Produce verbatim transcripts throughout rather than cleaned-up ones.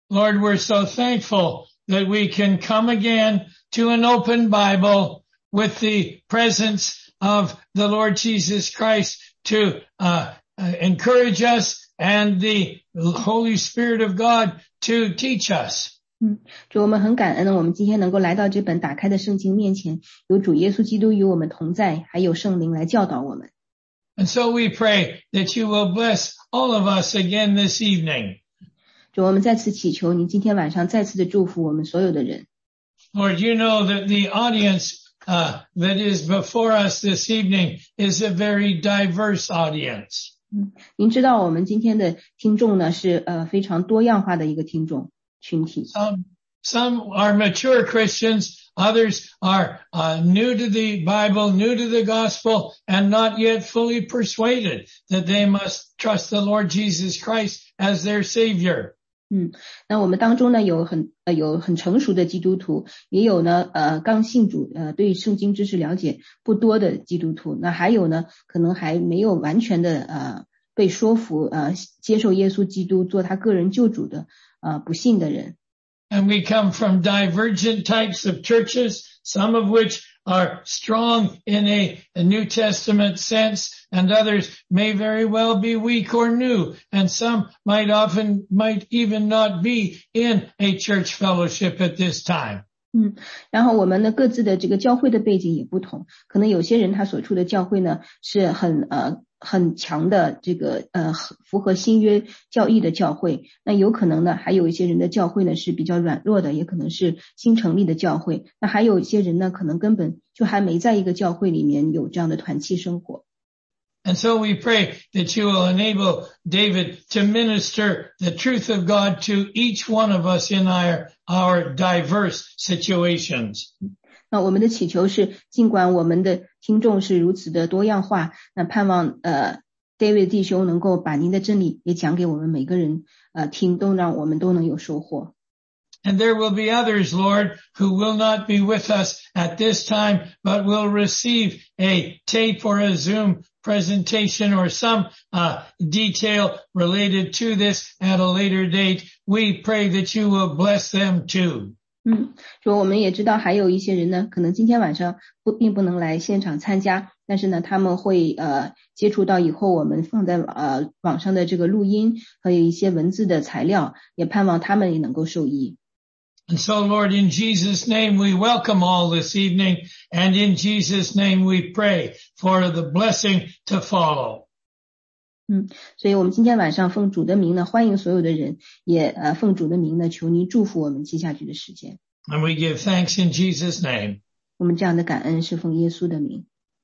Lord, we're so thankful that we can come again to an open Bible with the presence of the Lord Jesus Christ to uh, uh, encourage us and the Holy Spirit of God to teach us. 嗯，主，我们很感恩，我们今天能够来到这本打开的圣经面前，有主耶稣基督与我们同在，还有圣灵来教导我们。 And so we pray that you will bless all of us again this evening. 主，我们再次祈求您今天晚上再次的祝福我们所有的人。 Lord, you know that the audience uh, that is before us this evening is a very diverse audience. 嗯，您知道我们今天的听众呢是呃非常多样化的一个听众群体。 Some, some are mature Christians, others are uh, new to the Bible, new to the gospel, and not yet fully persuaded that they must trust the Lord Jesus Christ as their Savior. 嗯，那我们当中呢有很呃有很成熟的基督徒，也有呢呃刚信主呃对圣经知识了解不多的基督徒，那还有呢可能还没有完全的呃被说服呃接受耶稣基督做他个人救主的呃不信的人。 And we come from divergent types of churches, some of which are strong in a, a New Testament sense, and others may very well be weak or new, and some might often, might even not be in a church fellowship at this time. 嗯，然后我们呢各自的这个教会的背景也不同，可能有些人他所处的教会呢是很呃很强的这个呃符合新约教义的教会，那有可能呢还有一些人的教会呢是比较软弱的，也可能是新成立的教会，那还有一些人呢可能根本就还没在一个教会里面有这样的团契生活。 And so we pray that you will enable David to minister the truth of God to each one of us in our, our diverse situations. 那我们的祈求是，尽管我们的听众是如此的多样化，那盼望呃 David 弟兄能够把您的真理也讲给我们每个人呃听，都让我们都能有收获。 And there will be others, Lord, who will not be with us at this time, but will receive a tape or a Zoom presentation or some uh, detail related to this at a later date. We pray that you will bless them too. 嗯，说我们也知道还有一些人呢，可能今天晚上不并不能来现场参加，但是呢，他们会呃接触到以后我们放在呃网上的这个录音和有一些文字的材料，也盼望他们也能够受益。 And so, Lord, in Jesus' name, we welcome all this evening, and in Jesus' name we pray for the blessing to follow. 嗯，所以我们今天晚上奉主的名呢，欢迎所有的人，也呃奉主的名呢，求您祝福我们接下去的时间。 And we give thanks in Jesus' name. 我们这样的感恩是奉耶稣的名。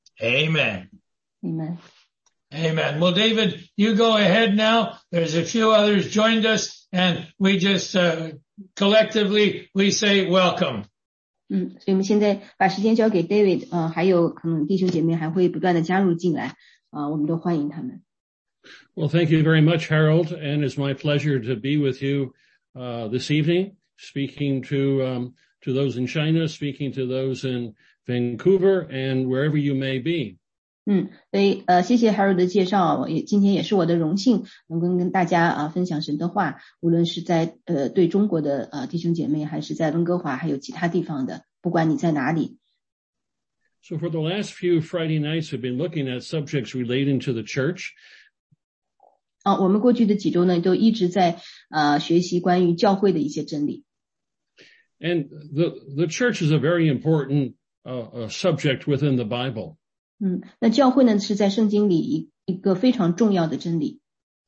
Amen. Amen. Amen. Well, David, you go ahead now. There's a few others joined us, and we just uh, collectively we say welcome. 嗯，所以我们现在把时间交给 David， 呃，还有可能弟兄姐妹还会不断的加入进来，啊、呃，我们都欢迎他们。 Well, thank you very much, Harold, and it's my pleasure to be with you uh, this evening, speaking to um, to those in China, speaking to those in Vancouver, and wherever you may be. 嗯，所以呃，谢谢 Harold 的介绍，我也今天也是我的荣幸，能够跟大家啊、呃、分享神的话，无论是在呃对中国的呃弟兄姐妹，还是在温哥华，还有其他地方的，不管你在哪里。 So for the last few Friday nights, we've been looking at subjects relating to the church. 啊，我们过去的几周呢，都一直在呃学习关于教会的一些真理。 And the the church is a very important uh, uh, subject within the Bible. 嗯，那教会呢是在圣经里一一个非常重要的真理。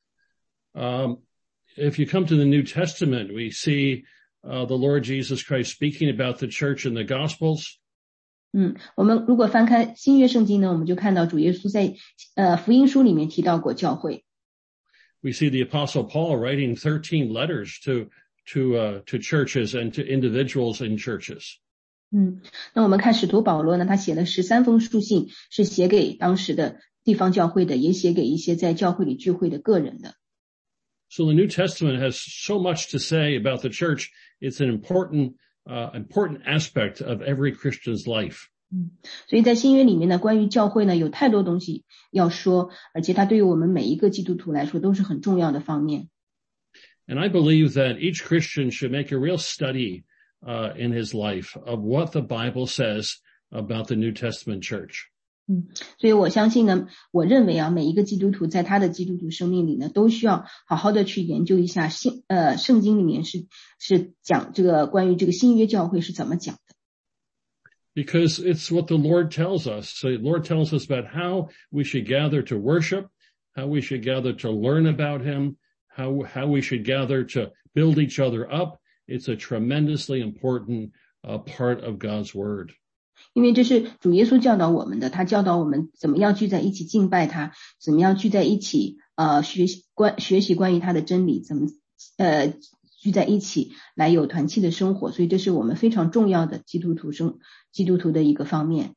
Um, if you come to the New Testament, we see uh, the Lord Jesus Christ speaking about the church in the Gospels. 嗯，我们如果翻开新约圣经呢，我们就看到主耶稣在呃福音书里面提到过教会。 We see the Apostle Paul writing thirteen letters to to uh, to churches and to individuals in churches. 嗯，那我们看使徒保罗呢，他写了十三封书信，是写给当时的地方教会的，也写给一些在教会里聚会的个人的。 So the New Testament has so much to say about the church. It's an important uh, important aspect of every Christian's life. 嗯，所以在新约里面呢，关于教会呢，有太多东西要说，而且它对于我们每一个基督徒来说都是很重要的方面。 And I believe that each Christian should make a real study uh, in his life of what the Bible says about the New Testament church. 嗯，所以我相信呢，我认为啊，每一个基督徒在他的基督徒生命里呢，都需要好好的去研究一下新呃圣经里面是是讲这个关于这个新约教会是怎么讲的。 Because it's what the Lord tells us. So the Lord tells us about how we should gather to worship, how we should gather to learn about him, how how we should gather to build each other up. It's a tremendously important uh, part of God's word. 因为这是主耶稣教导我们的，他教导我们怎么样聚在一起敬拜他，怎么样聚在一起呃学习关学习关于他的真理，怎么呃聚在一起来有团契的生活，所以这是我们非常重要的基督徒生基督徒的一个方面。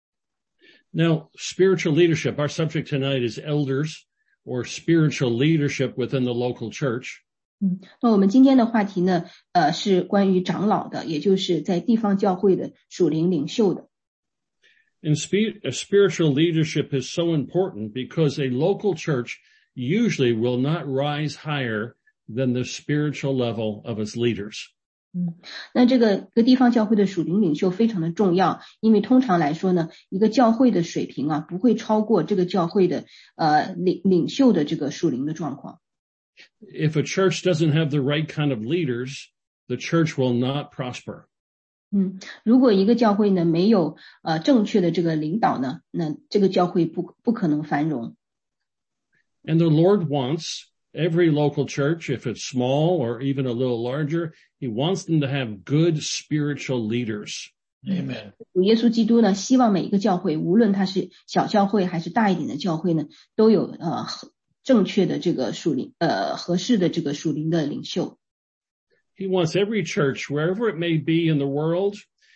Now, spiritual leadership, our subject tonight is elders or spiritual leadership within the local church. 嗯，那我们今天的话题呢，呃，是关于长老的，也就是在地方教会的属灵领袖的。 And spe- spiritual leadership is so important because a local church usually will not rise higher than the spiritual level of its leaders. 嗯，那这个个地方教会的属灵领袖非常的重要，因为通常来说呢，一个教会的水平啊，不会超过这个教会的呃领领袖的这个属灵的状况。 If a church doesn't have the right kind of leaders, the church will not prosper. 嗯，如果一个教会呢没有呃正确的这个领导呢，那这个教会不不可能繁荣。 And the Lord wants every local church, if it's small or even a little larger, he wants them to have good spiritual leaders. Amen. 主耶稣基督呢，希望每一个教会，无论它是小教会还是大一点的教会呢，都有呃正确的这个属灵呃合适的这个属灵的领袖。 He wants every church, wherever it may be in the world,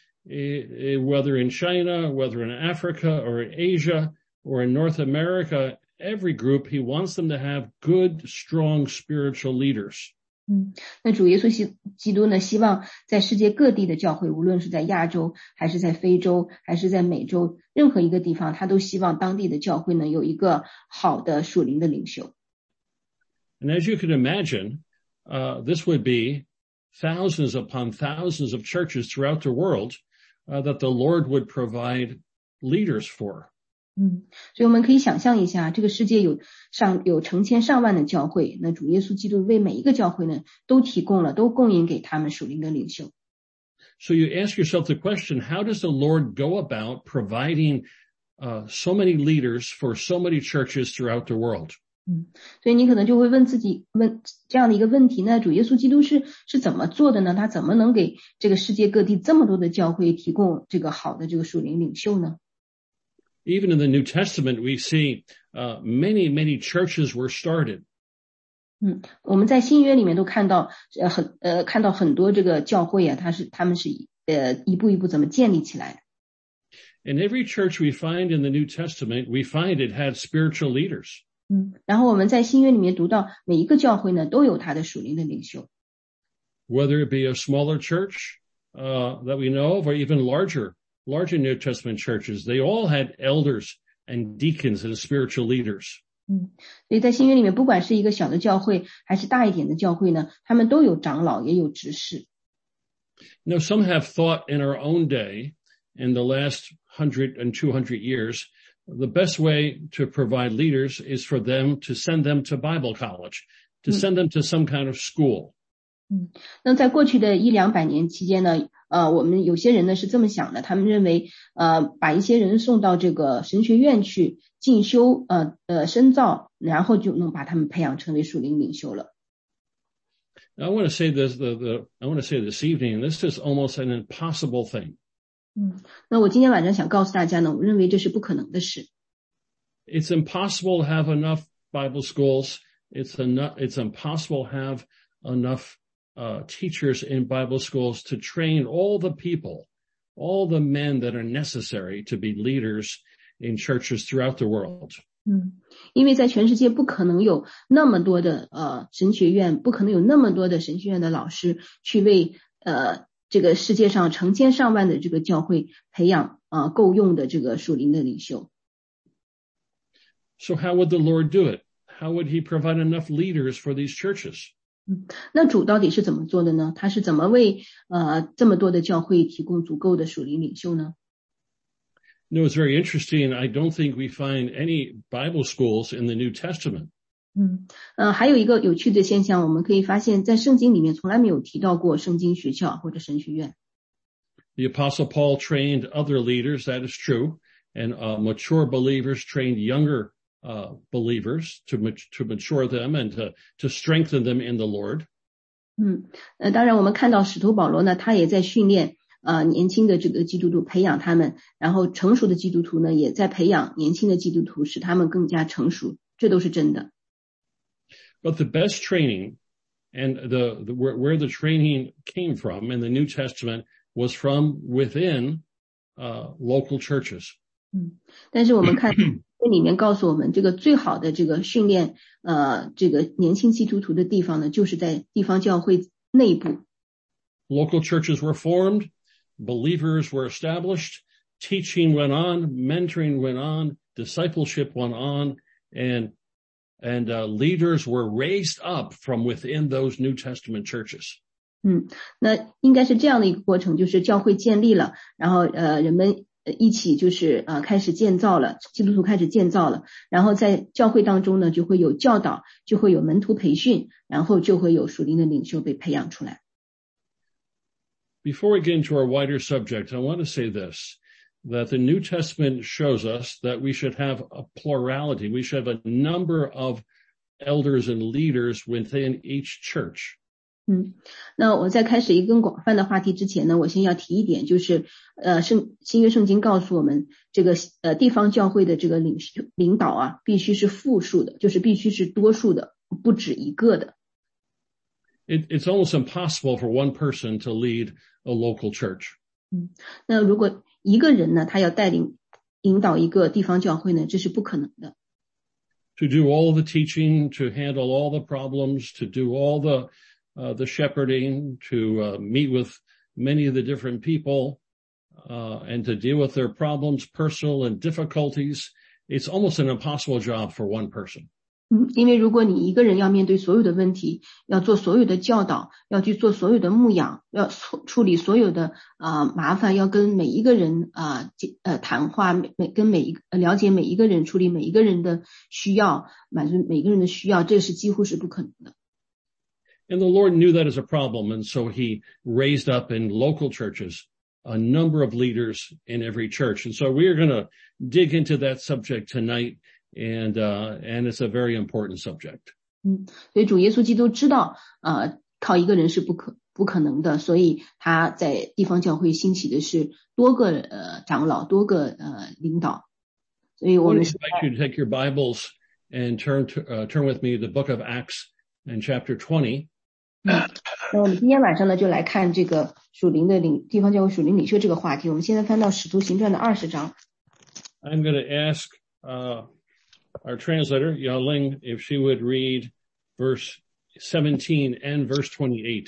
whether in China, whether in Africa or in Asia or in North America, every group, he wants them to have good, strong spiritual leaders. 嗯，那主耶稣基基督呢，希望在世界各地的教会，无论是在亚洲，还是在非洲，还是在美洲，任何一个地方，他都希望当地的教会呢有一个好的属灵的领袖。 And as you can imagine, uh, this would be thousands upon thousands of churches throughout the world uh, that the Lord would provide leaders for. 嗯，所以我们可以想象一下，这个世界有上有成千上万的教会，那主耶稣基督为每一个教会呢，都提供了，都供应给他们属灵的领袖。 So you ask yourself the question, how does the Lord go about providing uh, so many leaders for so many churches throughout the world? 嗯，所以你可能就会问自己问这样的一个问题呢，主耶稣基督是是怎么做的呢？他怎么能给这个世界各地这么多的教会提供这个好的这个属灵领袖呢？ Even in the New Testament, we see uh, many, many churches were started. 嗯，我们在新约里面都看到，呃，很呃看到很多这个教会啊，它是他们是呃一步一步怎么建立起来的。 In every church we find in the New Testament, we find it had spiritual leaders. 嗯，然后我们在新约里面读到，每一个教会呢都有他的属灵的领袖。 Whether it be a smaller church uh, that we know of, or even larger. Larger New Testament churches, they all had elders and deacons and spiritual leaders. 嗯，所以在新约里面，不管是一个小的教会还是大一点的教会呢，他们都有长老，也有执事。 Now, some have thought in our own day, in the last hundred and two hundred years, the best way to provide leaders is for them to send them to Bible college, to send them to some kind of school. 嗯，那在过去的一两百年期间呢，呃，我们有些人呢是这么想的，他们认为，呃，把一些人送到这个神学院去进修，呃呃深造，然后就能把他们培养成为属灵领袖了。 I want to say this, the, the, I want to say this evening, this is almost an impossible thing. 嗯，那我今天晚上想告诉大家呢，我认为这是不可能的事。 It's impossible to have enough Bible schools. It's enough, it's impossible to have enough Uh, teachers in Bible schools to train all the people, all the men that are necessary to be leaders in churches throughout the world. 嗯，因为在全世界不可能有那么多的呃神学院，不可能有那么多的神学院的老师去为呃这个世界上成千上万的这个教会培养啊、呃、够用的这个属灵的领袖。 So how would the Lord do it? How would he provide enough leaders for these churches? 嗯，那主到底是怎么做的呢？他是怎么为呃这么多的教会提供足够的属灵领袖呢？ No, it's very interesting. I don't think we find any Bible schools in the New Testament. 嗯，呃，还有一个有趣的现象，我们可以发现，在圣经里面从来没有提到过圣经学校或者神学院。 The Apostle Paul trained other leaders, that is true, and uh, mature believers trained younger uh, believers to to mature them and to to strengthen them in the Lord. 嗯，呃，当然我们看到使徒保罗呢，他也在训练呃年轻的这个基督徒，培养他们，然后成熟的基督徒呢，也在培养年轻的基督徒，使他们更加成熟，这都是真的。 But the best training and the, the where, where the training came from in the New Testament was from within uh, local churches. 嗯，但是我们看这里面告诉我们，这个最好的这个训练呃这个年轻基督徒的地方呢，就是在地方教会内部。 Local churches were formed, believers were established, teaching went on, mentoring went on, discipleship went on, and and uh, leaders were raised up from within those New Testament churches. 嗯，那应该是这样的一个过程，就是教会建立了，然后呃人们一起就是呃开始建造了，基督徒开始建造了，然后在教会当中呢就会有教导，就会有门徒培训，然后就会有属灵的领袖被培养出来。 Before we get into our wider subject, I want to say this, that the New Testament shows us that we should have a plurality. We should have a number of elders and leaders within each church. 嗯，那我在开始一个更广泛的话题之前呢，我先要提一点，就是呃圣新约圣经告诉我们，这个呃地方教会的这个领领导啊，必须是复数的，就是必须是多数的，不止一个的。 It, it's almost impossible for one person to lead a local church. 嗯，那如果一个人呢，他要带领引导一个地方教会呢，这是不可能的。 To do all the teaching, to handle all the problems, to do all the uh, the shepherding, to uh, meet with many of the different people, uh, and to deal with their problems, personal and difficulties. It's almost an impossible job for one person. 嗯，因为如果你一个人要面对所有的问题，要做所有的教导，要去做所有的牧养，要处理所有的啊、呃、麻烦，要跟每一个人啊呃, 呃谈话，每跟每一个了解每一个人，处理每一个人的需要，满足每一个人的需要，这是几乎是不可能的。 And the Lord knew that as a problem, and so he raised up in local churches a number of leaders in every church. And so we are going to dig into that subject tonight. And, uh, and it's a very important subject. 嗯，所以主耶稣基督知道，呃，靠一个人是不可不可能的，所以他在地方教会兴起的是多个呃长老，多个呃领导。所以我们 I invite you to take your Bibles and turn to, uh, turn with me to the book of Acts and chapter twenty. 嗯，那我们今天晚上呢，就来看这个属灵的领地方教会属灵领袖这个话题。我们现在翻到使徒行传的二十章。 I'm going to ask, uh, our translator, Yao Ling, if she would read verse seventeen and verse twenty-eight.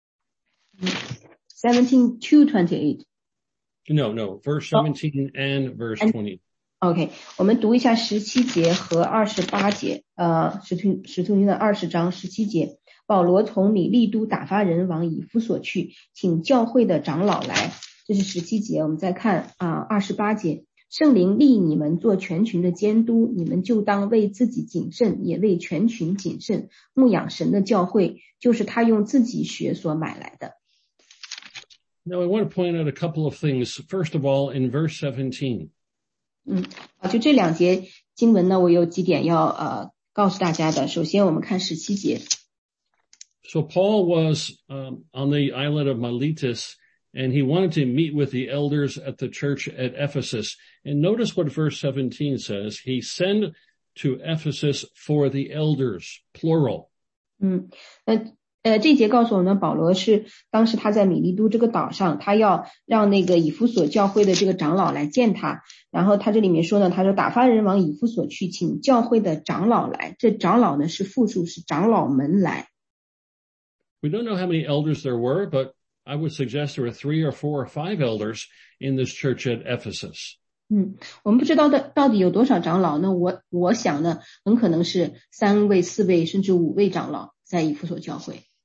seventeen to twenty-eight. No, no, verse seventeen oh. and verse twenty. OK, 我们读一下十七节和二十八节，呃，使徒使徒行的二十章十七节，保罗从米利都打发人往以弗所去，请教会的长老来，这是十七节。我们再看啊二十八节。圣灵立你们做全群的监督，你们就当为自己谨慎，也为全群谨慎，牧养神的教会，就是他用自己血所买来的。 Now I want to point out a couple of things. First of all, in verse seventeen. 嗯，好，就这两节经文呢，我有几点要呃告诉大家的。首先我们看十七节。 So Paul was um, on the island of Miletus.And he wanted to meet with the elders at the church at Ephesus. And notice what verse seventeen says. He sent to Ephesus for the elders, plural. 嗯，呃呃，这节告诉我们，保罗是当时他在米利都这个岛上，他要让那个以弗所教会的这个长老来见他。然后他这里面说呢，他说打发人往以弗所去，请教会的长老来。这长老呢是复数，是长老们来。 We don't know how many elders there were, but.I would suggest there were three or four or five elders in this church at Ephesus. 嗯，我们不知道的到底有多少长老。那我我想呢，很可能是三位、四位甚至五位长老在以弗所教会。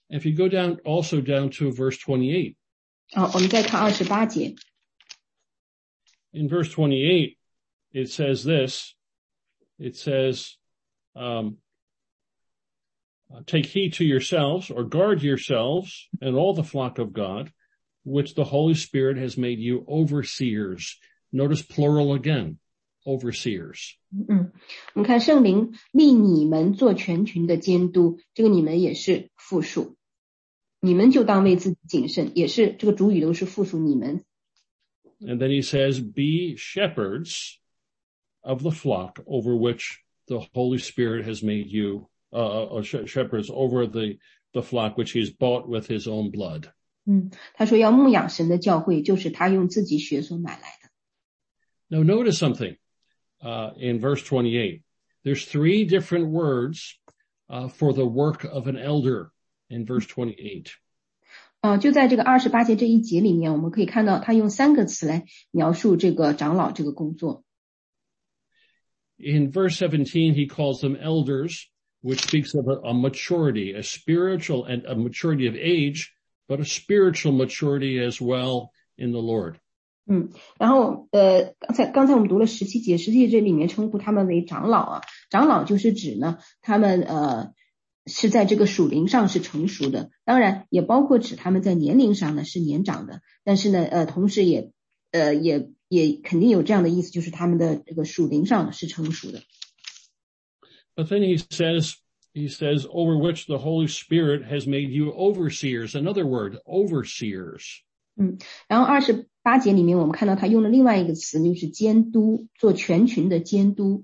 If you go down, also down to verse twenty-eight. 好，我们再看二十八节。 In verse twenty-eight, it says this. It says, um, take heed to yourselves, or guard yourselves, and all the flock of God, which the Holy Spirit has made you overseers. Notice plural again, overseers. 嗯，我们看圣灵立你们做全群的监督，这个你们也是复数，你们就当为自己谨慎，也是这个主语都是复数你们。 And then he says, be shepherds of the flock over which the Holy Spirit has made you, uh, shepherds over the, the flock which he's bought with his own blood. 嗯，他说要牧养神的教会，就是他用自己血所买来的。 Now notice something, uh, in verse twenty-eight. There's three different words, uh, for the work of an elder in verse twenty-eight. 啊、呃，就在这个二十八节这一节里面，我们可以看到他用三个词来描述这个长老这个工作。 In verse seventeen, he calls them elders, which speaks of a, a maturity, a spiritual and a maturity of age, but a spiritual maturity as well in the Lord. 嗯，然后呃，刚才刚才我们读了十七节，十七节这里面称呼他们为长老啊，长老就是指呢，他们呃是在这个属灵上是成熟的，当然也包括指他们在年龄上呢是年长的，但是呢呃同时也呃也也肯定有这样的意思，就是他们的这个属灵上是成熟的。 But then he says, he says, over which the Holy Spirit has made you overseers. Another word, overseers. 嗯，然后二十八节里面我们看到他用了另外一个词，就是监督，做全群的监督。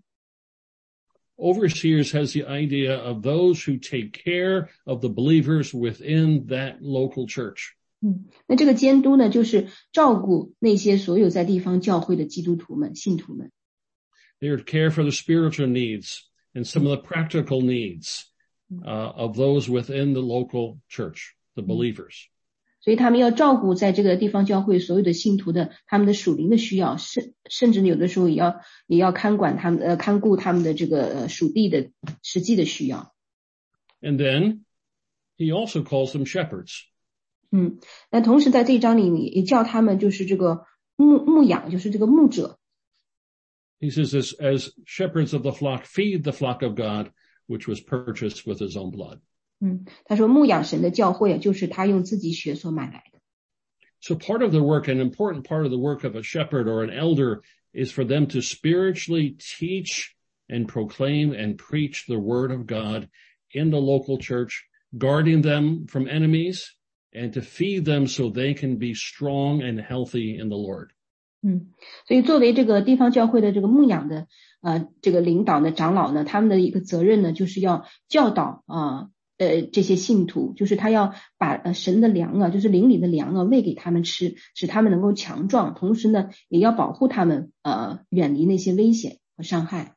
Overseers has the idea of those who take care of the believers within that local church. 嗯，那这个监督呢，就是照顾那些所有在地方教会的基督徒们、信徒们。 They are to care for the spiritual needs and some of the practical needs, uh, of those within the local church, the believers. 所以他们要照顾在这个地方教会所有的信徒的他们的属灵的需要，甚甚至有的时候也要也要看管他们呃看顾他们的这个呃属地的实际的需要。 And then he also calls them shepherds. 嗯，那同时在这一章里也叫他们就是这个牧牧养，就是这个牧者。 He says this, as shepherds of the flock feed the flock of God, which was purchased with his own blood. 嗯，他说牧养神的教会就是他用自己血所买来的。 So part of the work, an important part of the work of a shepherd or an elder is for them to spiritually teach and proclaim and preach the word of God in the local church, guarding them from enemies and to feed them so they can be strong and healthy in the Lord. 嗯，所以作为这个地方教会的这个牧养的呃这个领导的长老呢，他们的一个责任呢，就是要教导啊。呃，呃这些信徒，就是他要把呃神的粮啊，就是灵里的粮啊，喂给他们吃，使他们能够强壮，同时呢，也要保护他们，呃，远离那些危险和伤害。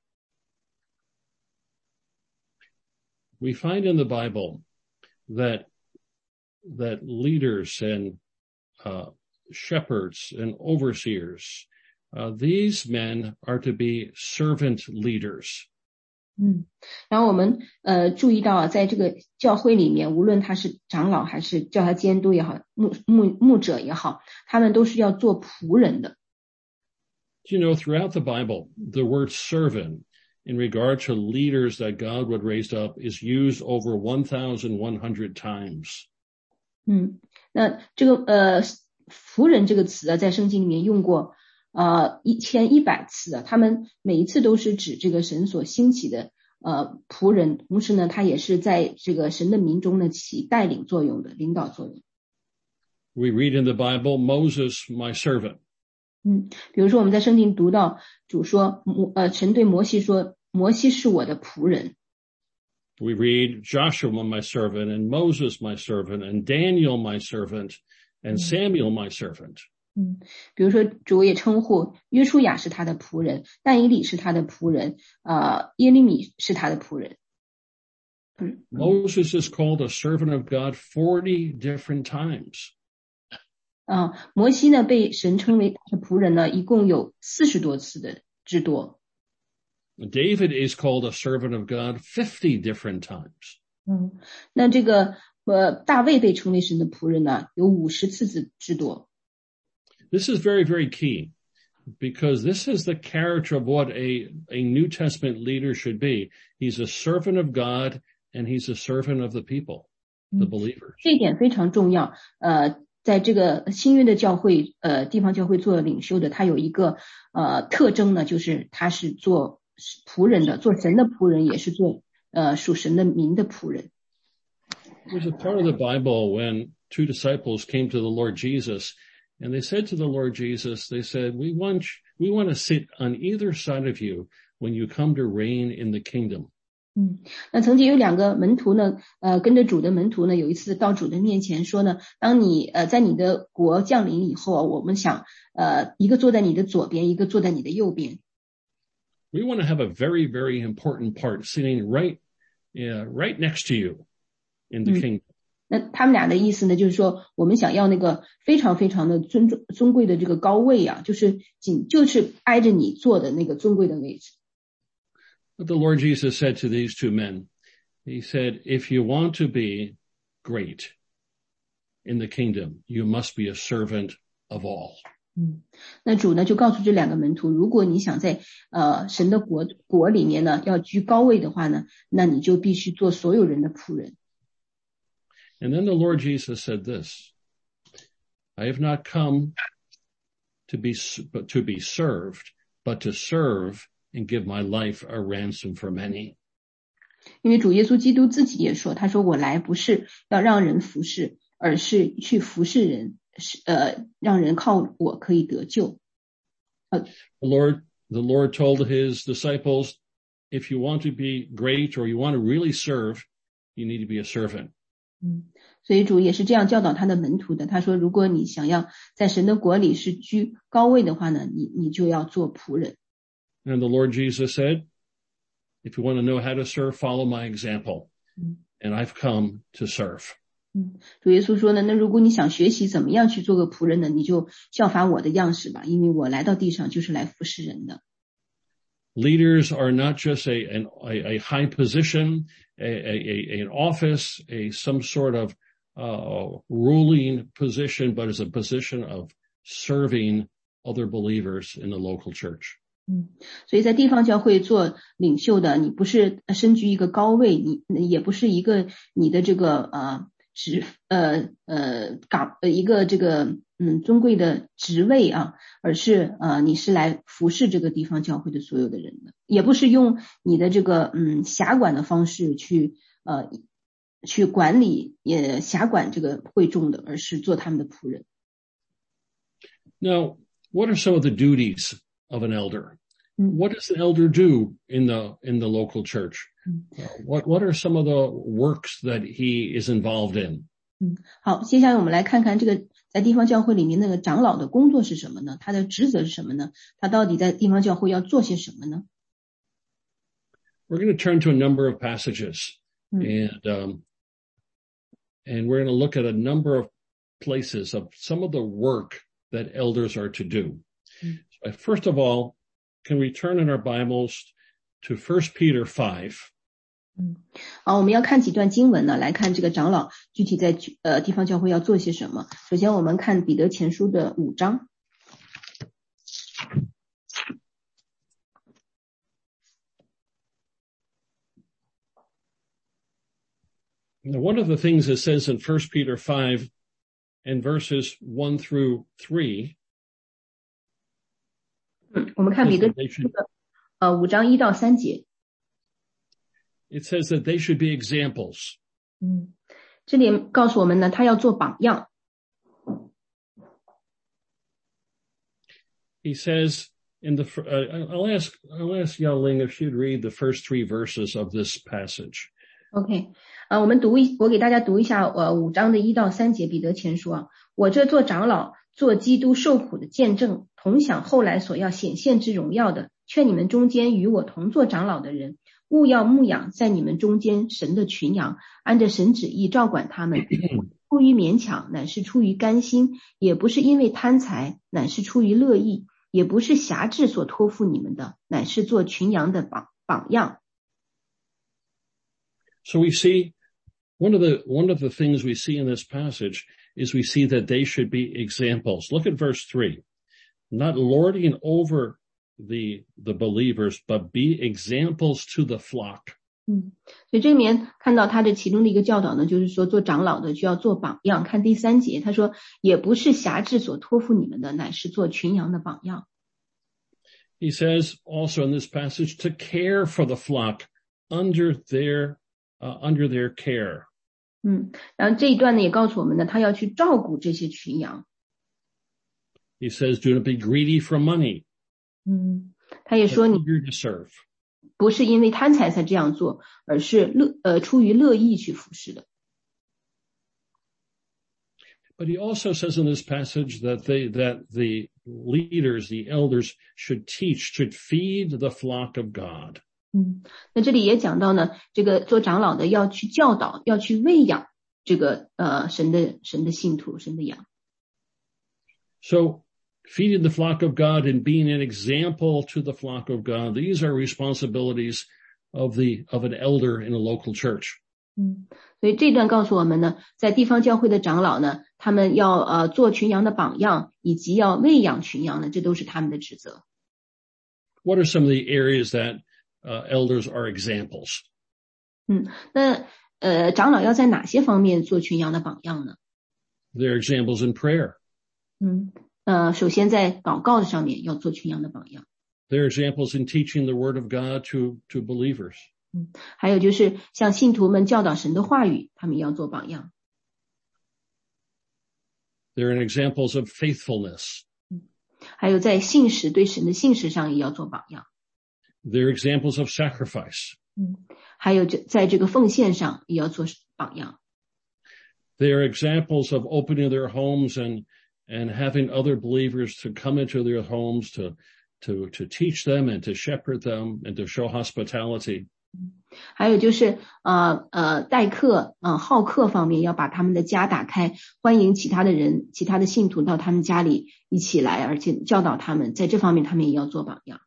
We find in the Bible that that leaders and uh, shepherds and overseers, uh, these men are to be servant leaders. 嗯，然后我们呃注意到啊，在这个教会里面，无论他是长老还是叫他监督也好，牧牧牧者也好，他们都是要做仆人的。 You know, throughout the Bible, the word servant in regard to leaders that God would raise up is used over one thousand one hundred times. 嗯，那这个呃仆人这个词啊，在圣经里面用过。呃，一千一百次啊，他们每一次都是指这个神所兴起的呃仆人，同时呢，他也是在这个神的民中呢起带领作用的领导作用。 We read in the Bible, Moses, my servant. 嗯，比如说我们在圣经读到主说，呃，神对摩西说，摩西是我的仆人。 We read Joshua, my servant, and Moses, my servant, and Daniel, my servant, and Samuel, my servant. 嗯，比如说主也称呼约书亚是他的仆人，但以理是他的仆人，呃，耶利米是他的仆人。嗯 Moses is called a servant of God forty different times. 啊，摩西呢被神称为他的仆人呢，一共有四十多次的之多。 David is called a servant of God fifty different times. 嗯，那这个呃，大卫被称为神的仆人呢，有五十次之之多。 This is very, very key, because this is the character of what a, a New Testament leader should be. He's a servant of God, and he's a servant of the people, the believers. 这一点非常重要。呃，在这个新约的教会，呃，地方教会做领袖的，他有一个呃特征呢，就是他是做仆人的，做神的仆人，也是做呃属神的民的仆人。 There's a part of the Bible when two disciples came to the Lord Jesus, and they said to the Lord Jesus, they said, we want, we want to sit on either side of you when you come to reign in the kingdom. 嗯，那曾经有两个门徒呢，呃，跟着主的门徒呢，有一次到主的面前说呢，当你呃在你的国降临以后，我们想呃一个坐在你的左边，一个坐在你的右边。 We want to have a very, very important part sitting right, yeah, right next to you in the kingdom. 那他们俩的意思呢，就是说我们想要那个非常非常的尊重尊贵的这个高位啊，就是仅就是挨着你坐的那个尊贵的位置。 But the Lord Jesus said to these two men, he said, if you want to be great in the kingdom, you must be a servant of all. 嗯，那主呢就告诉这两个门徒，如果你想在呃神的国国里面呢要居高位的话呢，那你就必须做所有人的仆人。 And then the Lord Jesus said this, I have not come to be, to be served, but to serve and give my life a ransom for many. 因为主耶稣基督自己也说，他说我来不是要让人服侍，而是去服侍人，呃，让人靠我可以得救。 The Lord, the Lord told his disciples, if you want to be great or you want to really serve, you need to be a servant. 嗯，所以主也是这样教导他的门徒的。他说，如果你想要在神的国里是居高位的话呢，你你就要做仆人。 And the Lord Jesus said, if you want to know how to serve, follow my example. And I've come to serve. 嗯，主耶稣说呢，那如果你想学习怎么样去做个仆人呢，你就效法我的样式吧，因为我来到地上就是来服侍人的。 Leaders are not just a, an, a, a high position, a, a, a, an office, a, some sort of, uh, ruling position, but is a position of serving other believers in the local church. 嗯，所以在地方教会做领袖的，你不是身居一个高位，你也不是一个你的这个呃职呃呃岗呃一个这个嗯尊贵的职位啊，而是呃你是来服侍这个地方教会的所有的人的，也不是用你的这个嗯辖管的方式去呃去管理也辖管这个会众的，而是做他们的仆人。 Now, what are some of the duties of an elder? What does an elder do in the, in the local church? Uh, what, what are some of the works that he is involved in? 嗯，好，接下来我们来看看这个在地方教会里面那个长老的工作是什么呢？他的职责是什么呢？他到底在地方教会要做些什么呢？ We're going to turn to a number of passages, and, um, and we're going to look at a number of places of some of the work that elders are to do. So first of all, can we turn in our Bibles to First Peter five? 嗯，好，我们要看几段经文呢，来看这个长老具体在呃地方教会要做些什么。首先我们看彼得前书的五章。 Now, one of the things it says in First Peter five and verses one through three, 嗯，我们看彼得前书的呃五章一到三节。 It says that they should be examples. 嗯，这里告诉我们呢，他要做榜样。 He says in the, uh, I'll ask, I'll ask Yao Ling if she'd read the first three verses of this passage. OK， 啊、呃，我们读一，我给大家读一下呃五章的一到三节彼得前书啊。我这做长老，做基督受苦的见证，同享后来所要显现之荣耀的，劝你们中间与我同做长老的人，务要牧养在你们中间神的群羊，按着神旨意照管他们，出于勉强，乃是出于甘心，也不是因为贪财，乃是出于乐意，也不是辖制所托付你们的，乃是做群羊的榜榜样。 So we see one of the, one of the things we see in this passage is we see that they should be examples. Look at verse three. Not lording over the, the believers, but be examples to the flock. 嗯，所以这里面看到他的其中的一个教导呢，就是说做长老的需要做榜样。看第三节，他说也不是辖制所托付你们的，乃是做群羊的榜样。 He says also in this passage to care for the flock under their, uh, under their care. 嗯，然后这一段呢也告诉我们呢，他要去照顾这些群羊。 He says do not be greedy for money. 嗯，他也说你 eager to serve. 不是因为贪财才这样做，而是乐呃出于乐意去服侍的。 But he also says in this passage that they, that the leaders, the elders should teach, should feed the flock of God. 嗯，那这里也讲到呢，这个做长老的要去教导，要去喂养这个呃神的神的信徒，神的羊。 So feeding the flock of God and being an example to the flock of God, these are responsibilities of the of an elder in a local church. 嗯，所以这段告诉我们呢，在地方教会的长老呢，他们要呃做群羊的榜样，以及要喂养群羊呢，这都是他们的职责。 What are some of the areas that uh, elders are examples? 嗯，那呃长老要在哪些方面做群羊的榜样呢？ They're examples in prayer. 嗯，呃，首先在祷告上面要做群羊的榜样。 They're examples in teaching the word of God to, to believers. 嗯，还有就是向信徒们教导神的话语，他们也要做榜样。 They're in examples of faithfulness. 嗯，还有在信实对神的信实上也要做榜样。 They're examples of sacrifice. 嗯，还有这在这个奉献上也要做榜样。 They're examples of opening their homes and and having other believers to come into their homes to to to teach them and to shepherd them and to show hospitality. 还有就是呃呃待客呃好客方面，要把他们的家打开，欢迎其他的人其他的信徒到他们家里一起来，而且教导他们，在这方面他们也要做榜样。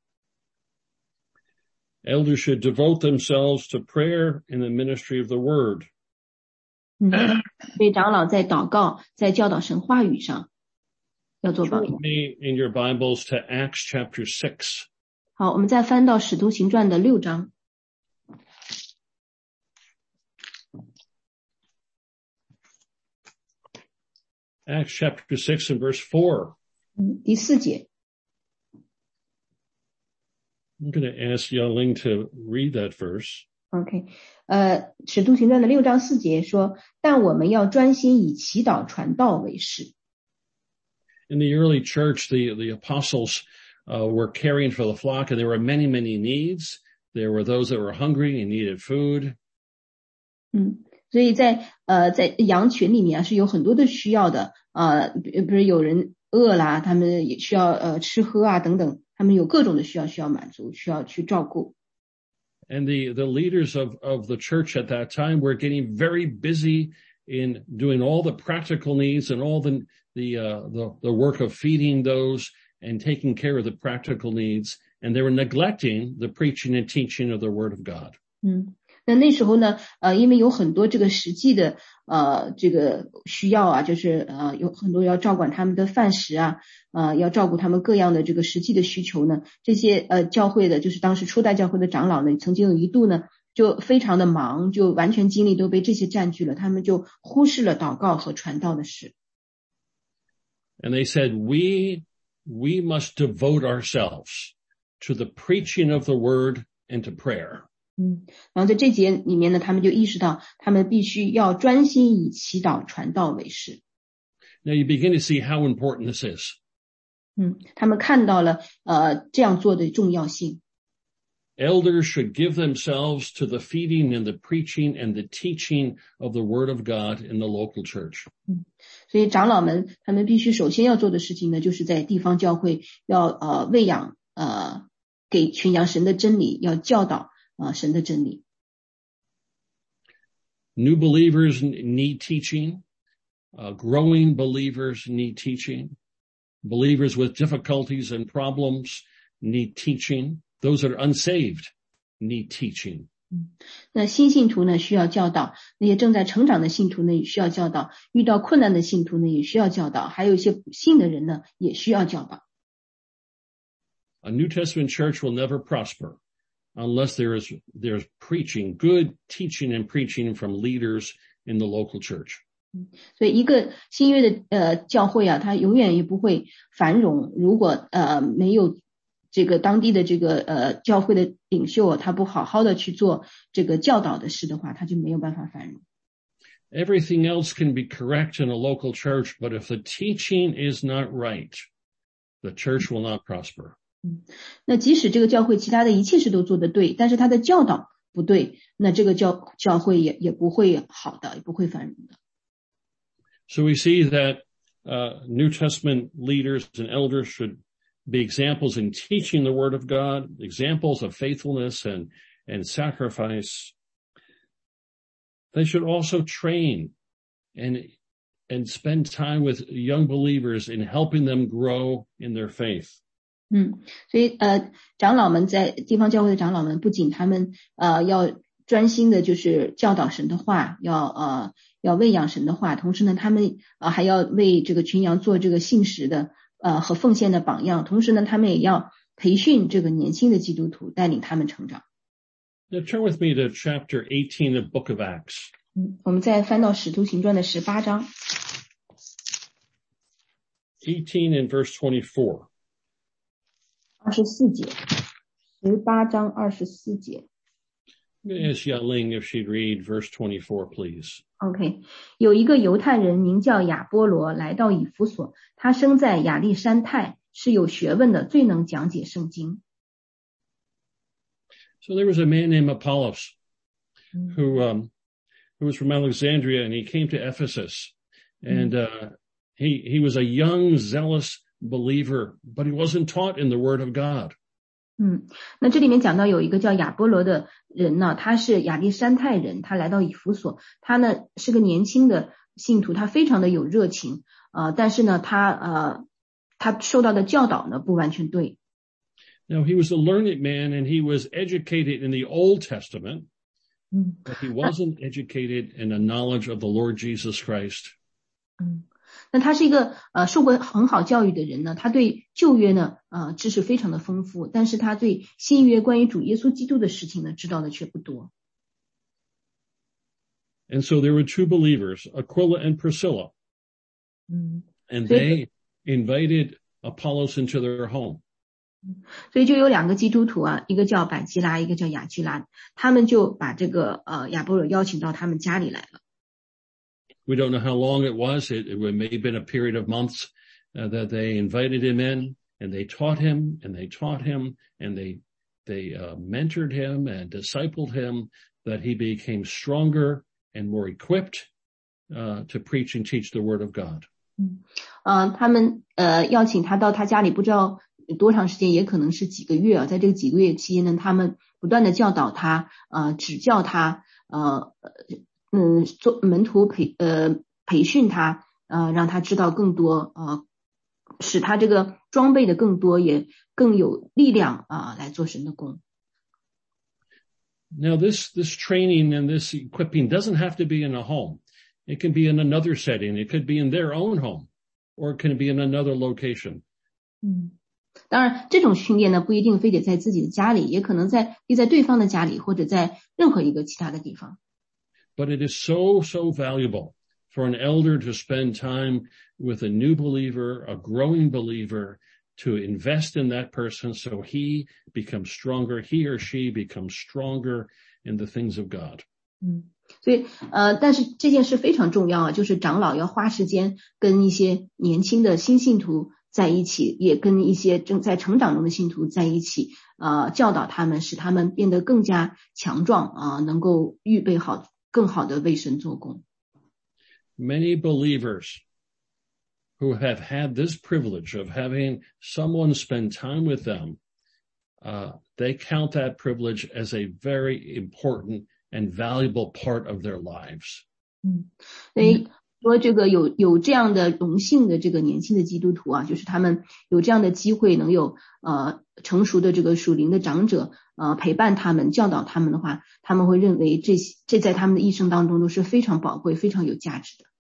Elders should devote themselves to prayer in the ministry of the word. 嗯，所以长老在祷告在教导神话语上要做榜 Turn 样。 with me in your Bibles to Acts chapter six. 好，我们再翻到使徒行传的六章。 Acts chapter six and verse four. 嗯，第四节。 I'm going to ask Yaling to read that verse. OK， 呃，使徒行传的六章四节说，但我们要专心以祈祷传道为事。 In the early church, the, the apostles uh, were caring for the flock, and there were many, many needs. There were those that were hungry and needed food. 嗯，所以在呃在羊群里面啊是有很多的需要的啊、呃，比如有人饿啦，他们也需要呃吃喝啊等等，他们有各种的需要需要满足，需要去照顾。 And the, the leaders of, of the church at that time were getting very busy in doing all the practical needs and all the, the, uh, the, the work of feeding those and taking care of the practical needs. And they were neglecting the preaching and teaching of the word of God. 嗯，那那时候呢，呃，因为有很多这个实际的呃这个需要啊，就是呃有很多要照管他们的饭食啊，呃要照顾他们各样的这个实际的需求呢，这些呃教会的，就是当时初代教会的长老呢，曾经有一度呢就非常的忙，就完全精力都被这些占据了，他们就忽视了祷告和传道的事。 And they said, we, we must devote ourselves to the preaching of the word and to prayer. 嗯，然后在这节里面呢，他们就意识到他们必须要专心以祈祷传道为事。 Now you begin to see how important this is. 嗯，他们看到了呃这样做的重要性。 Elders should give themselves to the feeding and the preaching and the teaching of the word of God in the local church. 嗯，所以长老们他们必须首先要做的事情呢，就是在地方教会要呃喂养呃给群羊神的真理，要教导呃神的真理。 New believers need teaching. Uh, growing believers need teaching. Believers with difficulties and problems need teaching. Those that are unsaved need teaching. 那新信徒呢需要教导，那些正在成长的信徒呢也需要教导，遇到困难的信徒呢也需要教导，还有一些不信的人呢也需要教导。 A New Testament church will never prosper unless there is there's preaching, good teaching and preaching from leaders in the local church. 所以一个新约的呃教会啊，它永远也不会繁荣，如果呃没有这个当地的这个呃教会的领袖啊，他不好好的去做这个教导的事的话，他就没有办法繁荣。 Everything else can be correct in a local church, but if the teaching is not right, the church will not prosper. 嗯，那即使这个教会其他的一切事都做得对，但是他的教导不对，那这个教教会也也不会好的，也不会繁荣的。 So we see that uh, New Testament leaders and elders should be examples in teaching the Word of God, examples of faithfulness and, and sacrifice. They should also train and, and spend time with young believers in helping them grow in their faith. 嗯，所以呃，长老们在地方教会的长老们，不仅他们呃要专心的就是教导神的话，要呃要喂养神的话，同时呢，他们呃还要为这个群羊做这个信实的呃和奉献的榜样，同时呢，他们也要培训这个年轻的基督徒，带领他们成长。 Now turn with me to chapter eighteen of Book of Acts. 嗯，我们再翻到使徒行传的十八章。 eighteen and verse twenty-four. 二十四节，十八章二十四节。 I'm going to ask Yaling if she'd read verse twenty-four, please. OK， 有一个犹太人名叫亚波罗，来到以弗所，他生在亚历山泰，是有学问的，最能讲解圣经。 So there was a man named Apollos who um, who was from Alexandria, and he came to Ephesus, and uh, he he was a young, zealous believer, but he wasn't taught in the Word of God. 嗯，那这里面讲到有一个叫亚波罗的人呢，他是亚历山泰人，他来到以弗所，他呢是个年轻的信徒，他非常的有热情，呃，但是呢，他呃他受到的教导呢不完全对。 Now he was a learned man, and he was educated in the Old Testament, but he wasn't educated in the knowledge of the Lord Jesus Christ. 嗯。那他是一个呃受过很好教育的人呢，他对旧约呢呃知识非常的丰富，但是他对新约关于主耶稣基督的事情呢知道的却不多。 And so there were two believers, Aquila and Priscilla, mm. and they invited Apollos into their home. 所以就有两个基督徒啊，一个叫百基拉，一个叫雅基拉，他们就把这个呃亚波罗邀请到他们家里来了。 We don't know how long it was. It, it may have been a period of months uh, that they invited him in, and they taught him, and they taught him, and they they uh, mentored him and discipled him, that he became stronger and more equipped uh, to preach and teach the Word of God. 嗯，呃，他们呃邀请他到他家里，不知道多长时间，也可能是几个月啊。在这个几个月期间呢，他们不断的教导他，呃，指教他，呃。嗯，做门徒培呃培训他，呃，让他知道更多，呃，使他这个装备的更多，也更有力量啊、呃，来做神的工。 Now this this training and this equipping doesn't have to be in a home. It can be in another setting. It could be in their own home, or it can be in another location. 嗯，当然，这种训练呢不一定非得在自己的家里，也可能在可以在对方的家里，或者在任何一个其他的地方。 But it is so, so valuable for an elder to spend time with a new believer, a growing believer, to invest in that person so he becomes stronger, he or she becomes stronger in the things of God. 嗯，所以呃，但是这件事非常重要啊，就是长老要花时间跟一些年轻的新信徒在一起，也跟一些正在成长中的信徒在一起，呃，教导他们，使他们变得更加强壮啊、呃，能够预备好。更好的为神做工。 Many believers who have had this privilege of having someone spend time with them, uh, they count that privilege as a very important and valuable part of their lives. 嗯，所以说这个有有这样的荣幸的这个年轻的基督徒啊，就是他们有这样的机会，能有呃成熟的这个属灵的长者呃陪伴他们、教导他们的话，他们会认为这这在他们的一生当中都是非常宝贵、非常有价值的。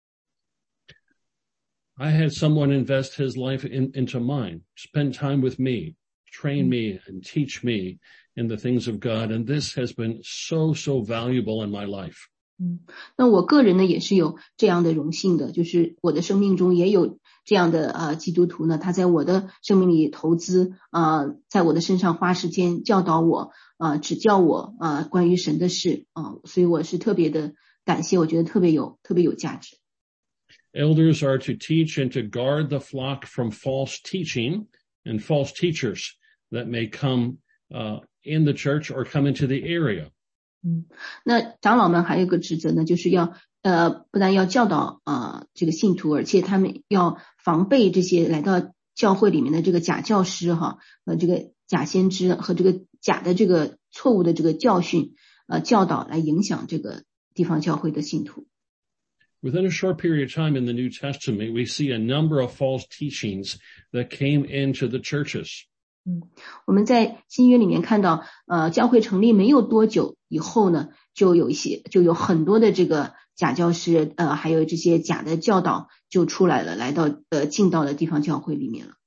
I had someone invest his life in, into mine, spend time with me, train me and teach me in the things of God. And this has been so, so valuable in my life. 嗯，那我个人呢也是有这样的荣幸的，就是我的生命中也有这样的呃基督徒呢，他在我的生命里投资啊、呃，在我的身上花时间教导我啊、呃，指教我啊、呃、关于神的事啊、呃，所以我是特别的感谢，我觉得特别有特别有价值。 Elders are to teach and to guard the flock from false teaching and false teachers that may come uh, in the church or come into the area. 嗯，那长老们还有一个职责呢，就是要呃，不但要教导啊、呃、这个信徒，而且他们要防备这些来到教会里面的这个假教师哈，和这个假先知和这个假的这个错误的这个教训呃教导来影响这个地方教会的信徒。 Within a short period of time in the New Testament, we see a number of false teachings that came into the churches. 嗯，我们在新约里面看到，呃，教会成立没有多久以后呢，就有一些，就有很多的这个假教师，呃，还有这些假的教导就出来了，来到呃进到了地方教会里面了。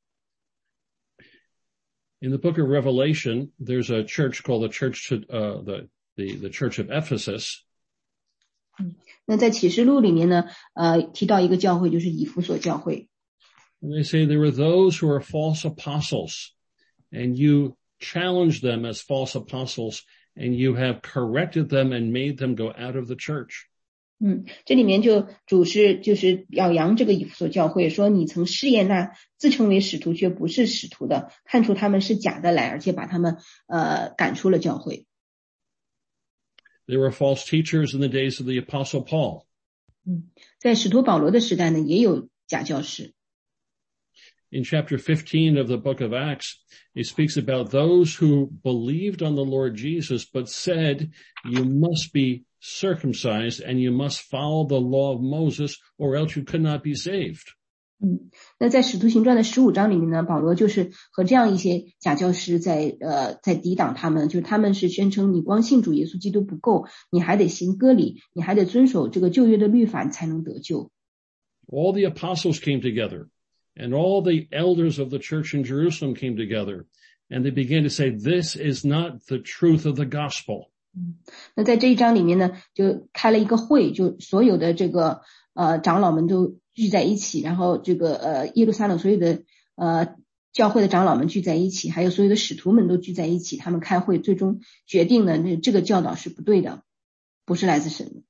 In the book of Revelation, there's a church called the Church to uh, the the the Church of Ephesus. 嗯，那在启示录里面呢，呃，提到一个教会，就是以弗所教会。 And they say there were those who are false apostles, and you challenged them as false apostles, and you have corrected them and made them go out of the church. 嗯，这里面就主是就是表扬这个以弗所教会，说你曾试验那自称为使徒却不是使徒的，看出他们是假的来，而且把他们呃赶出了教会。 There were false teachers in the days of the Apostle Paul. 嗯，在使徒保罗的时代呢，也有假教师。 In chapter fifteen of the book of Acts, it speaks about those who believed on the Lord Jesus, but said, you must be circumcised and you must follow the law of Moses, or else you could not be saved. 嗯，那在使徒行传的十五章里面呢，保罗就是和这样一些假教师在呃在抵挡他们，就是他们是宣称你光信主耶稣基督不够，你还得行割礼，你还得遵守这个旧约的律法，你才能得救。 All the apostles came together, and all the elders of the church in Jerusalem came together, and they began to say, this is not the truth of the gospel. 嗯，那在这一章里面呢，就开了一个会，就所有的这个呃长老们都聚在一起，然后这个呃耶路撒冷所有的呃教会的长老们聚在一起，还有所有的使徒们都聚在一起，他们开会，最终决定呢，那这个教导是不对的，不是来自神的。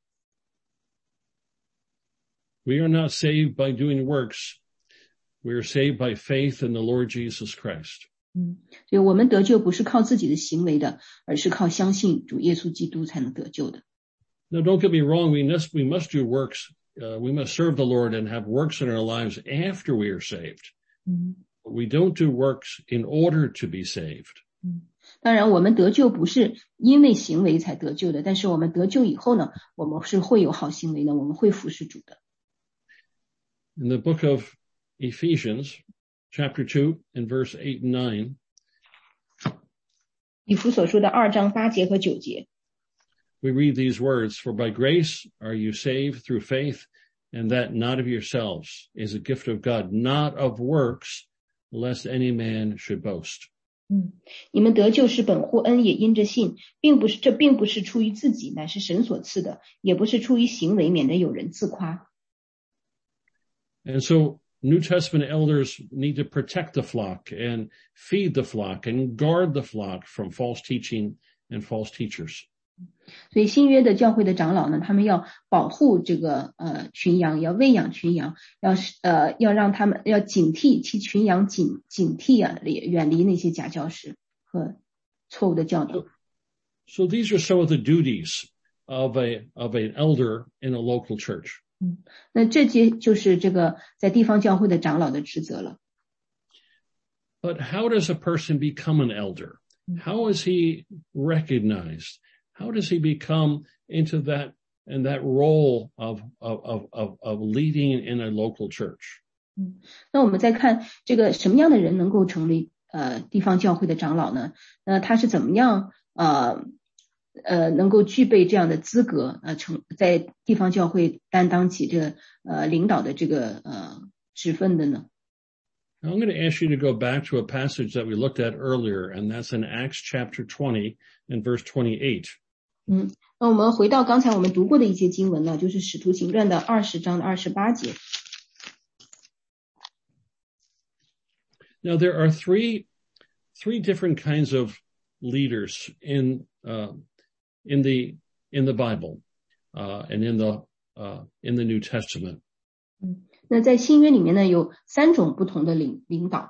We are not saved by doing works. We are saved by faith in the Lord Jesus Christ. 嗯，所以我们得救不是靠自己的行为的，而是靠相信主耶稣基督才能得救的。 Now, don't get me wrong. We must, we must do works. Uh, we must serve the Lord and have works in our lives after we are saved. 嗯， We don't do works in order to be saved. 嗯，当然我们得救不是因为行为才得救的，但是我们得救以后呢，我们是会有好行为的，我们会服侍主的。 In the book of Ephesians, chapter two and verse eight and nine, 以弗所书的二章八节和九节， we read these words, for by grace are you saved through faith, and that not of yourselves is a gift of God, not of works, lest any man should boast. 嗯，你们得救是本乎恩，也因着信，并不是这并不是出于自己，乃是神所赐的，也不是出于行为，免得有人自夸。 And so New Testament elders need to protect the flock and feed the flock and guard the flock from false teaching and false teachers. 所以新约的教会的长老呢，他们要保护这个呃群羊，要喂养群羊，要呃要让他们要警惕其群羊警警惕啊，远离那些假教师和错误的教导。 So these are some of the duties of a of an elder in a local church. 嗯，那这些就是这个在地方教会的长老的职责了。 But how does a person become an elder? How is he recognized? How does he become into that and that role of, of, of, of leading in a local church. 嗯，那我们再看这个什么样的人能够成为呃地方教会的长老呢？那他是怎么样呃呃能够具备这样的资格呃成在地方教会担当起这个呃领导的这个呃职分的呢？ Now I'm going to ask you to go back to a passage that we looked at earlier, and that's in Acts chapter twenty and verse twenty-eight. 嗯，那我们回到刚才我们读过的一些经文呢，就是使徒行传的二十章的二十八节。 Now there are three three different kinds of leaders in uh, in the in the Bible uh, and in the uh, in the New Testament. 嗯，那在新约里面呢，有三种不同的领领导。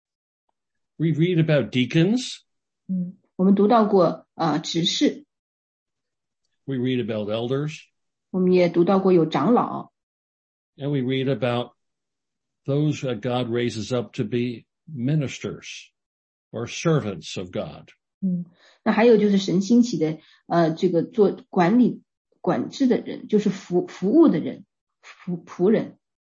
We read about deacons. 嗯，我们读到过啊、呃、执事。 We read about elders. 我们也读到过有长老。 And we read about those that God raises up to be ministers or servants of God. 嗯，那还有就是神兴起的呃这个做管理管制的人，就是服服务的人，服仆人。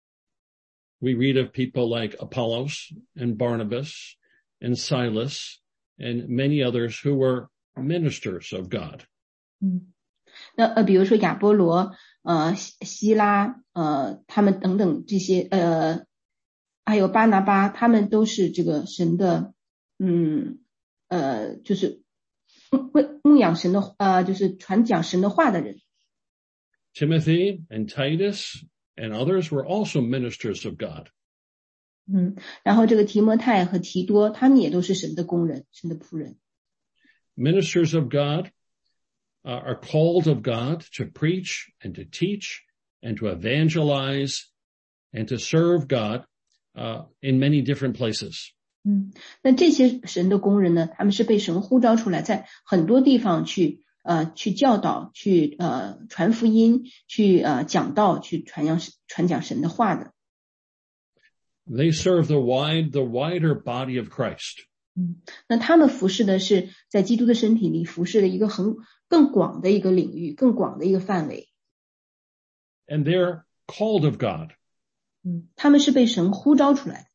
We read of people like Apollos and Barnabas and Silas and many others who were ministers of God. 嗯，那呃比如说亚波罗呃希拉呃他们等等这些呃还有巴拿巴，他们都是这个神的嗯呃就是牧牧养神的呃就是传讲神的话的人。 Timothy and Titus and others were also ministers of God. 嗯，然后这个提摩太和提多，他们也都是神的工人，神的仆人。 Ministers of God uh, are called of God to preach and to teach and to evangelize and to serve God uh, in many different places. 嗯，那这些神的工人呢，他们是被神呼召出来，在很多地方去呃去教导，去呃传福音，去呃讲道，去传扬传讲神的话的。 They serve the wide, the wider body of Christ. 嗯，那他们服侍的是在基督的身体里服侍的一个很更广的一个领域，更广的一个范围。 And they're called of God. 嗯，他们是被神呼召出来的。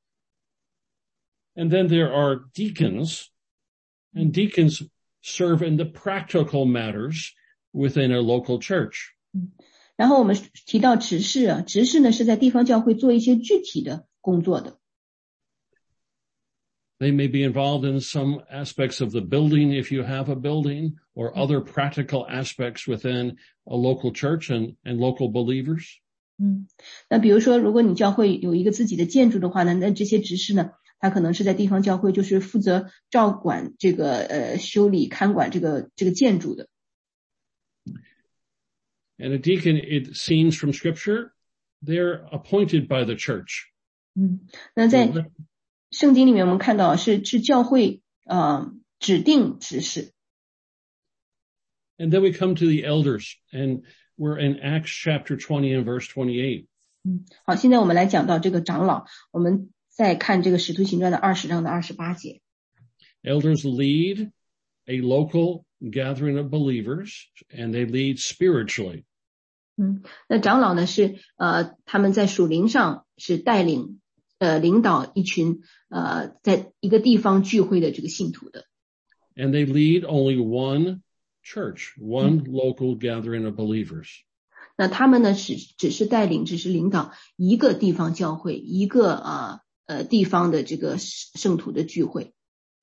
And then there are deacons, and deacons serve in the practical matters within a local church. 嗯，然后我们提到执事啊，执事呢是在地方教会做一些具体的工作的。 They may be involved in some aspects of the building if you have a building, or other practical aspects within a local church and, and local believers. 嗯，那比如说，如果你教会有一个自己的建筑的话呢，那这些执事呢，他可能是在地方教会就是负责照管这个呃修理看管这个这个建筑的。 And a deacon, it seems from scripture, they're appointed by the church. 嗯，那在圣经里面我们看到是是教会呃指定执事。 And then we come to the elders, and we're in Acts chapter twenty and verse twenty-eight. 嗯，好，现在我们来讲到这个长老，我们再看这个使徒行传的二十章的二十八节。 Elders lead a local gathering of believers, and they lead spiritually. 嗯，那长老呢是呃他们在属灵上是带领呃领导一群呃在一个地方聚会的这个信徒的。 And they lead only one church, one local gathering of believers. 那他们呢是只是带领，只是领导一个地方教会，一个啊 呃, 呃地方的这个圣徒的聚会。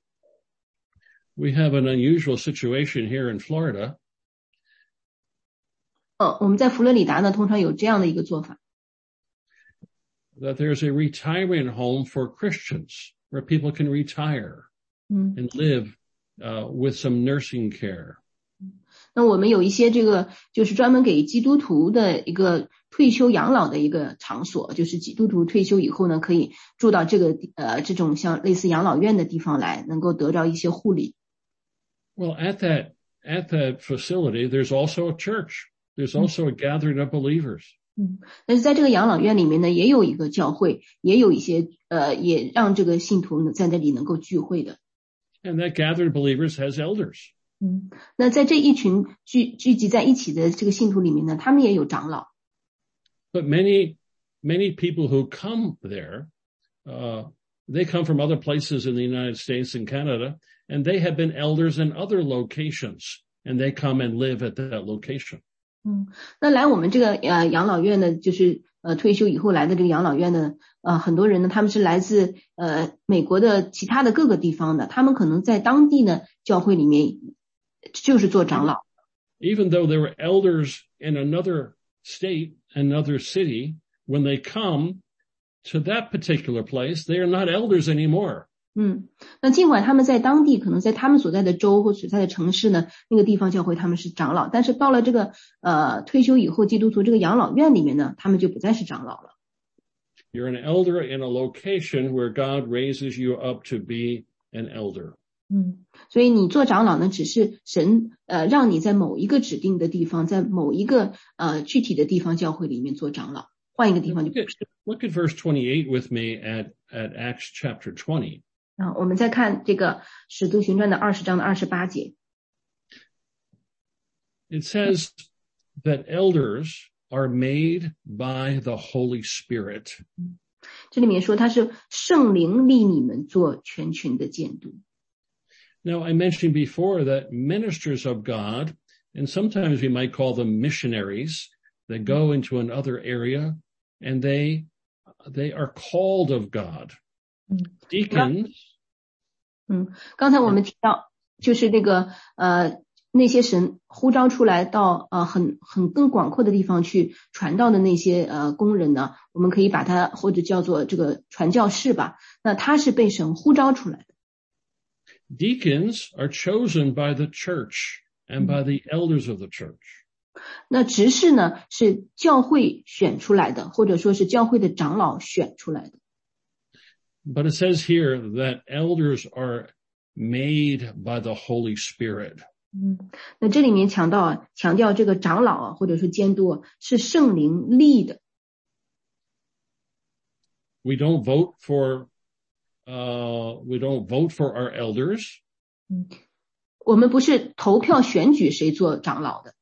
We have an unusual situation here in Florida. 呃，我们在佛罗里达呢，通常有这样的一个做法。 That there's a retirement home for Christians where people can retire and live uh, with some nursing care. 那我们有一些这个就是专门给基督徒的一个退休养老的一个场所，就是基督徒退休以后呢，可以住到这个呃这种像类似养老院的地方来，能够得到一些护理。 Well, at that at that facility, there's also a church. There's also a gathering of believers. 嗯，但是在这个养老院里面呢，也有一个教会，也有一些呃，也让这个信徒呢在那里能够聚会的。 And that gathering of believers has elders. 嗯，那在这一群聚聚集在一起的这个信徒里面呢，他们也有长老。 But many, many people who come there, uh, they come from other places in the United States and Canada, and they have been elders in other locations, and they come and live at that location. 嗯，那来我们这个呃养老院呢，就是呃退休以后来的这个养老院呢，呃很多人呢，他们是来自呃美国的其他的各个地方的，他们可能在当地呢教会里面就是做长老。 Even though they were elders in another state, another city, when they come to that particular place, they are not elders anymore. 嗯，那尽管他们在当地，可能在他们所在的州或所在的城市呢，那个地方教会他们是长老，但是到了这个呃退休以后，基督徒这个养老院里面呢，他们就不再是长老了。 You're an elder in a location where God raises you up to be an elder. 嗯，所以你做长老呢，只是神呃让你在某一个指定的地方，在某一个呃具体的地方教会里面做长老，换一个地方就不是。 Look at verse twenty-eight with me at at Acts chapter twenty. 啊，我们再看这个《使徒行传》的二十章的二十八节。 It says that elders are made by the Holy Spirit. 这里面说他是圣灵立你们做全群的监督。 Now, I mentioned before that ministers of God, and sometimes we might call them missionaries, that go into another area, and they they are called of God. Deacons. 嗯，刚才我们提到，就是那个呃那些神呼召出来到呃很很更广阔的地方去传道的那些呃工人呢，我们可以把它或者叫做这个传教士吧。那他是被神呼召出来的。 Deacons are chosen by the church and by the elders of the church. 那执事呢是教会选出来的，或者说是教会的长老选出来的。 But it says here that elders are made by the Holy Spirit. 嗯，那这里面强调啊，强调这个长老啊，或者说监督啊，是圣灵立的。 We don't vote for, uh, we don't vote for our elders. 嗯，我们不是投票选举谁做长老的。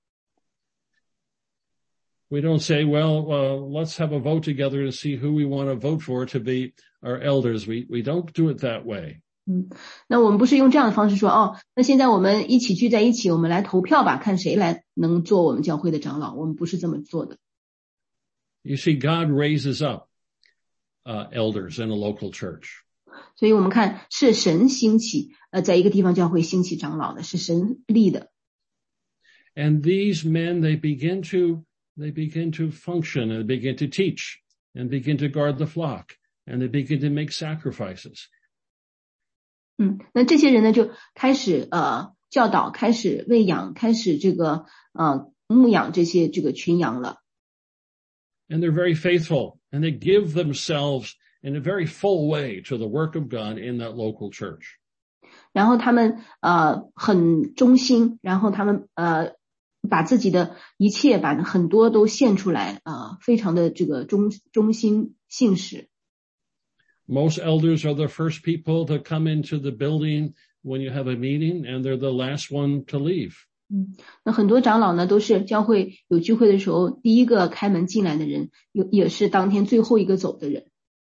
We don't say, well, uh, let's have a vote together and see who we want to vote for to be our elders. We we don't do it that way. 嗯，那我们不是用这样的方式说，哦，那现在我们一起聚在一起，我们来投票吧，看谁来能做我们教会的长老。我们不是这么做的。 You see, God raises up uh, elders in a local church. 所以我们看是神兴起，呃，在一个地方教会兴起长老的，是神立的。 And these men, they begin to They begin to function and begin to teach and begin to guard the flock and they begin to make sacrifices. 嗯，那这些人呢就开始呃教导，开始喂养，开始这个呃牧养这些这个群羊了。 And they're very faithful and they give themselves in a very full way to the work of God in that local church. 然后他们呃很忠心，然后他们呃。把自己的一切，把很多都献出来，呃，非常的这个忠忠心信使。 Most elders are the first people to come into the building when you have a meeting, and they're the last one to leave. 嗯，那很多长老呢，都是教会有聚会的时候第一个开门进来的人，有也是当天最后一个走的人。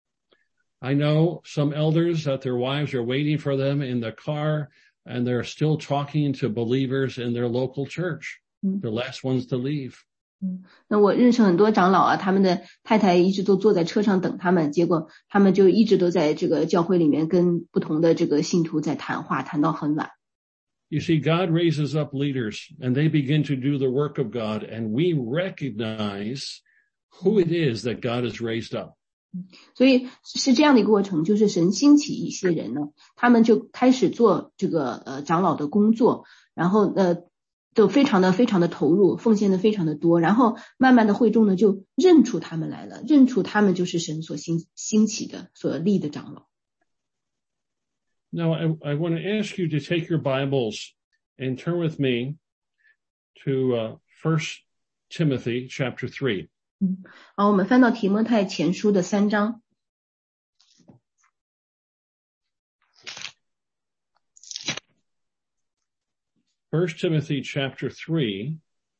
I know some elders that their wives are waiting for them in the car, and they're still talking to believers in their local church. The last ones to leave. 嗯，那我认识很多长老啊，他们的太太一直都坐在车上等他们，结果他们就一直都在这个教会里面跟不同的这个信徒在谈话，谈到很晚。 You see, God raises up leaders and they begin to do the work of God, and we recognize who it is that God has raised up. 所以是这样的一个过程，就是神兴起一些人呢，他们就开始做这个呃长老的工作，然后呃都非常的非常的投入，奉献的非常的多，然后慢慢的会众呢就认出他们来了，认出他们就是神所兴兴起的所立的长老。 Now, I, I want to ask you to take your Bibles and turn with me to uh, First Timothy chapter three. 嗯，好，我们翻到提摩太前书的三章。 First Timothy chapter three.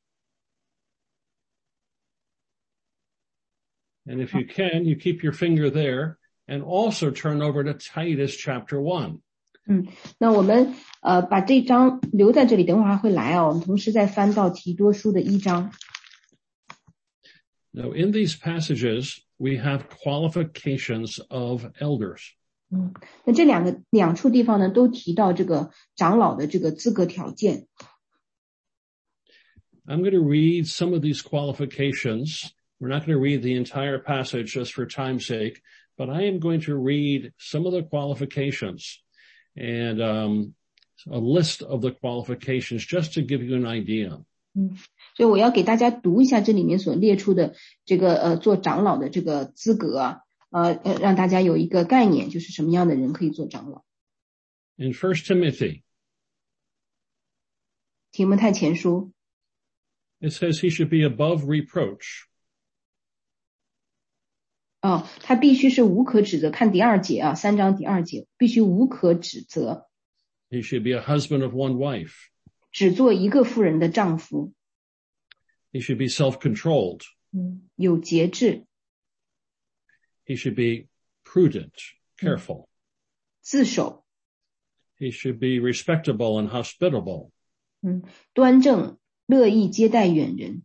And if you can, you keep your finger there and also turn over to Titus chapter one. 嗯，那我们呃把这章留在这里，等会儿还会来啊。我们同时再翻到提多书的一章。 Now, in these passages, we have qualifications of elders. 嗯，那这两个两处地方呢，都提到这个长老的这个资格条件。 I'm going to read some of these qualifications. We're not going to read the entire passage just for time's sake, but I am going to read some of the qualifications and um, a list of the qualifications just to give you an idea. 嗯，所以我要给大家读一下这里面所列出的这个呃做长老的这个资格啊，呃让大家有一个概念，就是什么样的人可以做长老。 In First Timothy, 提摩太前书 it says he should be above reproach. 哦，他必须是无可指责。看第二节啊，三章第二节，必须无可指责。 He should be a husband of one wife. 只做一个妇人的丈夫。 He should be self-controlled. 嗯，有节制。 He should be prudent, careful. 自守。 He should be respectable and hospitable. 嗯，端正，乐意接待远人。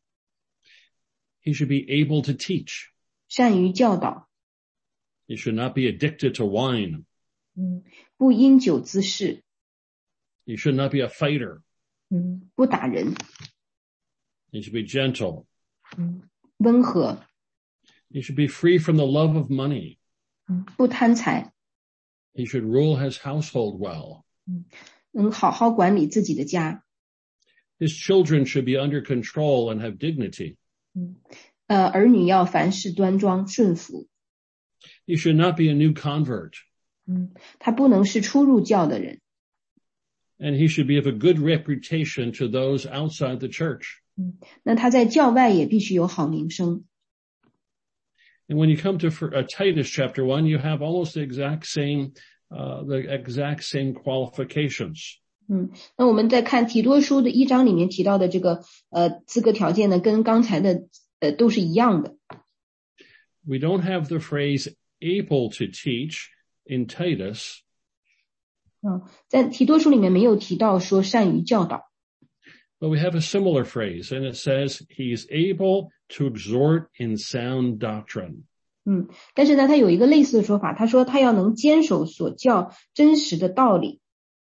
He should be able to teach. 善于教导。 He should not be addicted to wine. 嗯，不因酒滋事。 He should not be a fighter. 嗯，不打人。 He should be gentle. 嗯，温和。 He should be free from the love of money. 嗯，不贪财。 He should rule his household well. 嗯，能好好管理自己的家。 His children should be under control and have dignity. 嗯，呃，儿女要凡事端庄顺服。 He should not be a new convert. 嗯，他不能是初入教的人。 And he should be of a good reputation to those outside the church. 嗯，那他在教外也必须有好名声。 And when you come to uh, Titus chapter one, you have almost the exact same, uh, the exact same qualifications. 嗯，那我们在看提多书的一章里面提到的这个呃资格条件呢，跟刚才的呃都是一样的。 We don't have the phrase able to teach in Titus. 嗯，在提多书里面没有提到说善于教导。 But we have a similar phrase, and it says he is able to exhort in sound doctrine. 嗯，但是呢，他有一个类似的说法，他说他要能坚守所教真实的道理。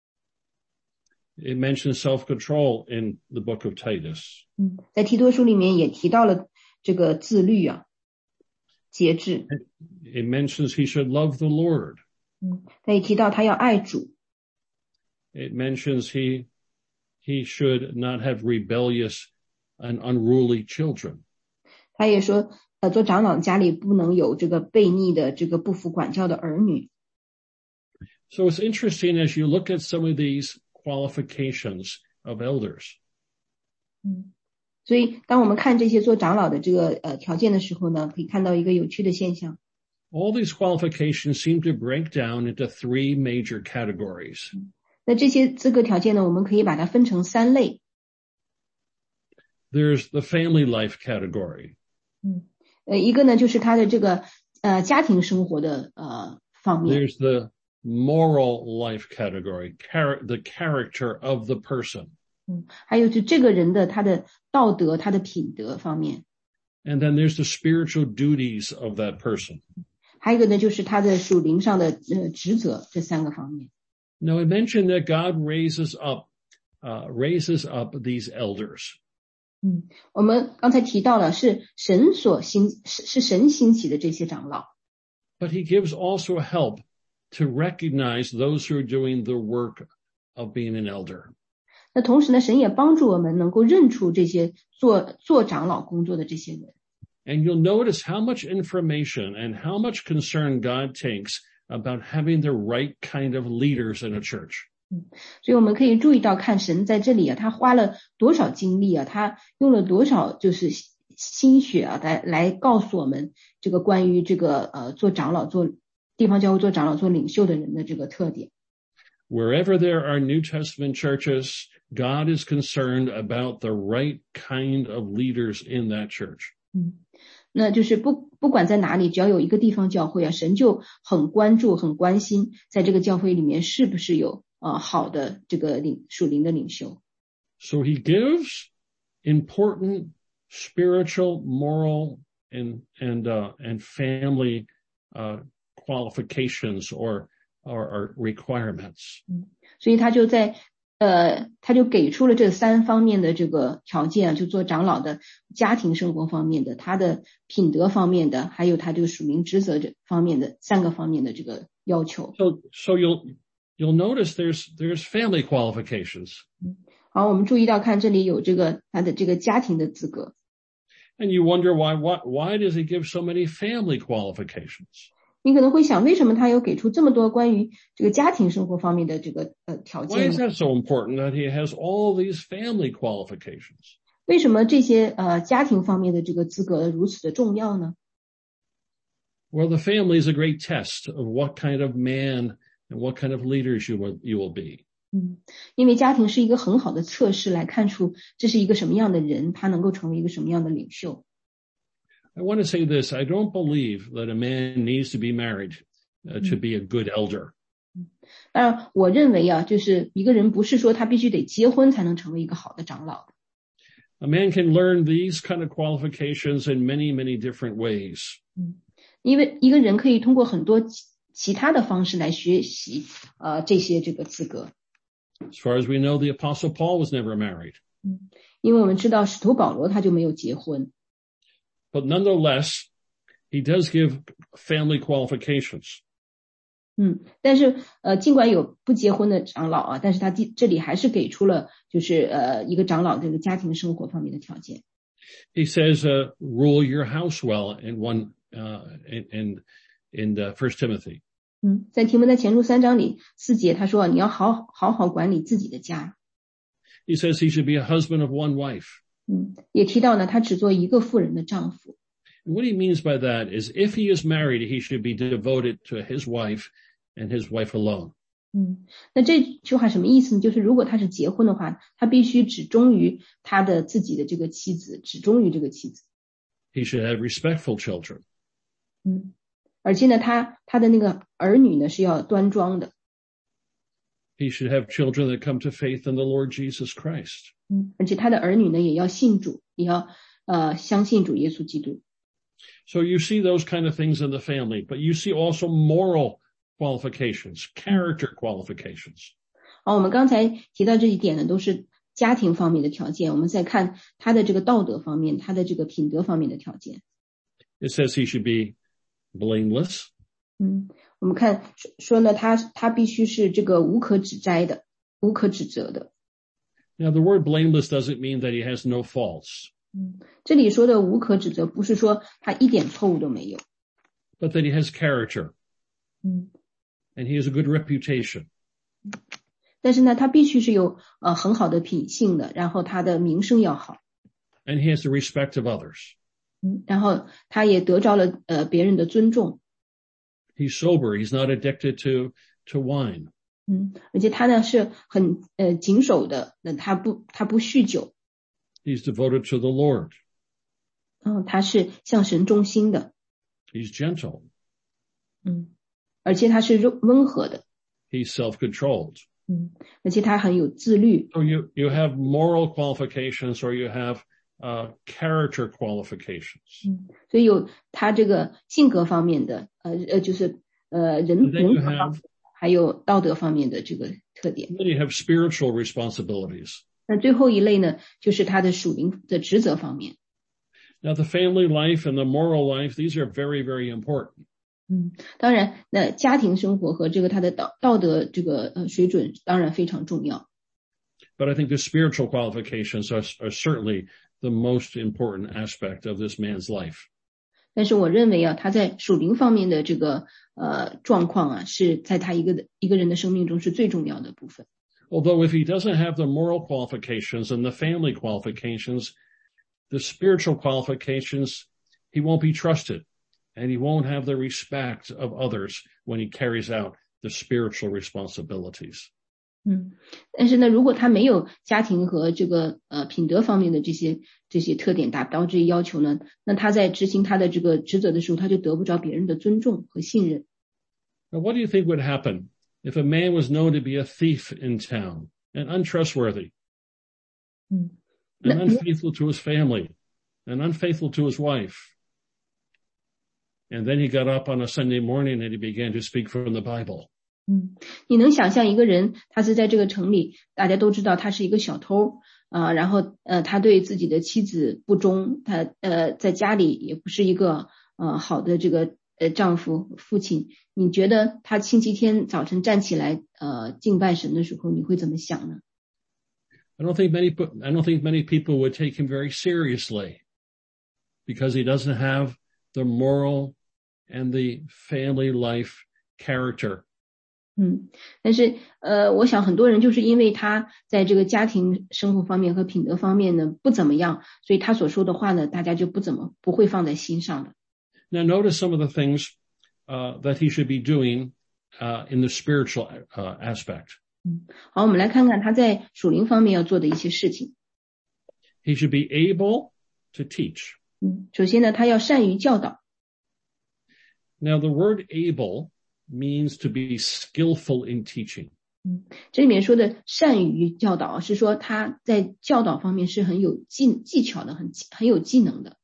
It mentions self-control in the book of Titus. 嗯，在提多书里面也提到了这个自律啊，节制。 It mentions he should love the Lord. 嗯，他也提到他要爱主。 It mentions he he should not have rebellious and unruly children. 他也说，呃，做长老家里不能有这个悖逆的、这个不服管教的儿女。 So it's interesting as you look at some of these qualifications of elders. 嗯，所以当我们看这些做长老的这个呃条件的时候呢，可以看到一个有趣的现象。 All these qualifications seem to break down into three major categories. 那这些资格条件呢，我们可以把它分成三类。 There's the family life category. 嗯，呃，一个呢就是他的这个呃家庭生活的呃方面。 There's the moral life category, char- the character of the person. 嗯，还有就这个人的他的道德、他的品德方面。 And then there's the spiritual duties of that person. 还有一个呢就是他的属灵上的呃职责，这三个方面。 Now I mentioned that God raises up, uh, raises up these elders. 嗯，我们刚才提到了是神所兴，是是神兴起的这些长老。 But he gives also help to recognize those who are doing the work of being an elder. 那同时呢，神也帮助我们能够认出这些做做长老工作的这些人。 And you'll notice how much information and how much concern God takes about having the right kind of leaders in a church. 嗯，所以我们可以注意到，看神在这里啊，他花了多少精力啊，他用了多少就是心血啊，来来告诉我们这个关于这个呃做长老、做地方教会做长老、做领袖的人的这个特点。 Wherever there are New Testament churches, God is concerned about the right kind of leaders in that church. 嗯，那就是不不管在哪里，只要有一个地方教会啊，神就很关注、很关心，在这个教会里面是不是有呃好的这个领属灵的领袖。 So he gives important spiritual, moral, and and uh, and family uh, qualifications or, or or requirements. 嗯，所以他就在呃，他就给出了这三方面的这个条件啊，就做长老的家庭生活方面的，他的品德方面的，还有他这个属灵职责这方面的三个方面的这个要求。 So so you'll you'll notice there's there's family qualifications. 好，我们注意到看这里有这个他的这个家庭的资格。 And you wonder why what why does he give so many family qualifications? 你可能会想，为什么他有给出这么多关于这个家庭生活方面的这个呃条 Why 件 is 呢？ that so important that he has all these family qualifications? 为什么这些呃家庭方面的这个资格如此的重要呢？ Well, the family is a great test of what kind of man and what kind of leaders you will you will be. 嗯，因为家庭是一个很好的测试，来看出这是一个什么样的人，他能够成为一个什么样的领袖。 I want to say this. I don't believe that a man needs to be married uh, to be a good elder. 当然，我认为啊，就是一个人不是说他必须得结婚才能成为一个好的长老的。 A man can learn these kind of qualifications in many, many different ways. 嗯，因为一个人可以通过很多其其他的方式来学习呃这些这个资格。 As far as we know, the Apostle Paul was never married. 嗯，因为我们知道使徒保罗他就没有结婚。 But nonetheless, he does give family qualifications. 嗯，但是呃，尽管有不结婚的长老啊，但是他这这里还是给出了就是呃一个长老这个家庭生活方面的条件。 He says, uh, rule your house well in one, uh, in, in, in the First Timothy. 嗯，在提摩太前书三章里四节他说，你要好好好管理自己的家。 He says he should be a husband of one wife. 嗯，也提到呢，他只做一个妇人的丈夫。 And what he means by that is if he is married, he should be devoted to his wife and his wife alone. 嗯，那这句话什么意思呢？就是如果他是结婚的话，他必须只忠于他的自己的这个妻子，只忠于这个妻子。 He should have respectful children. 嗯，而且呢，他他的那个儿女呢是要端庄的。 He should have children that come to faith in the Lord Jesus Christ. 嗯，而且他的儿女呢也要信主，也要呃相信主耶稣基督。 So you see those kind of things in the family, but you see also moral qualifications, character qualifications. 好，我们刚才提到这一点呢，都是家庭方面的条件。我们再看他的这个道德方面，他的这个品德方面的条件。 It says he should be blameless. 嗯，我们看说呢，他他必须是这个无可指摘的，无可指责的。 Now the word blameless doesn't mean that he has no faults. 嗯，这里说的无可指责，不是说他一点错误都没有。 But that he has character. 嗯。 And he has a good reputation. 但是呢，他必须是有呃很好的品性的，然后他的名声要好。 And he has the respect of others. 嗯，然后他也得着了呃别人的尊重。 He's sober. He's not addicted to, to wine. 嗯，而且他呢是很呃谨守的，那他不他不酗酒。 He's devoted to the Lord. 嗯，他是向神忠心的。 He's gentle. 嗯，而且他是温和的。 He's self-controlled. 嗯，而且他很有自律。 So you, you have moral qualifications or you have uh, character qualifications. 嗯，所以有他这个性格方面的，呃呃，就是呃人 And then 人 you 格方 have, 面，还有道德方面的这个特点。 then you have spiritual responsibilities. 那最后一类呢，就是他的属灵的职责方面。 Now the family life and the moral life, these are very, very important. 嗯，当然，那家庭生活和这个他的道道德这个呃水准当然非常重要。 But I think the spiritual qualifications are, are certainly the most important aspect of this man's life. 但是我认为啊，他在属灵方面的这个呃状况啊，是在他一个一个人的生命中是最重要的部分。 Although if he doesn't have the moral qualifications and the family qualifications, the spiritual qualifications, he won't be trusted and he won't have the respect of others when he carries out the spiritual responsibilities. 嗯，但是呢，如果他没有家庭和这个呃品德方面的这些这些特点达不到这些要求呢，那他在执行他的这个职责的时候，他就得不着别人的尊重和信任。 Now, what do you think would happen if a man was known to be a thief in town and untrustworthy, mm. and unfaithful to his family, and unfaithful to his wife? And then he got up on a Sunday morning and he began to speak from the Bible. 嗯，你能想象一个人，他是在这个城里，大家都知道他是一个小偷啊、呃，然后呃，他对自己的妻子不忠，他呃在家里也不是一个呃好的这个呃丈夫父亲。你觉得他星期天早晨站起来呃敬拜神的时候，你会怎么想呢？ I don't think many I don't think many people would take him very seriously because he doesn't have the moral and the family life character. 嗯，但是呃，我想很多人就是因为他在这个家庭生活方面和品德方面呢不怎么样，所以他所说的话呢，大家就不怎么不会放在心上的。 Now notice some of the things uh, that he should be doing uh, in the spiritual uh, aspect. 嗯，好，我们来看看他在属灵方面要做的一些事情。 He should be able to teach. 嗯，首先呢，他要善于教导。 Now the word able means to be skillful in teaching. 嗯，这里面说的善于教导是说他在教导方面是很有技技巧的，很很有技能的。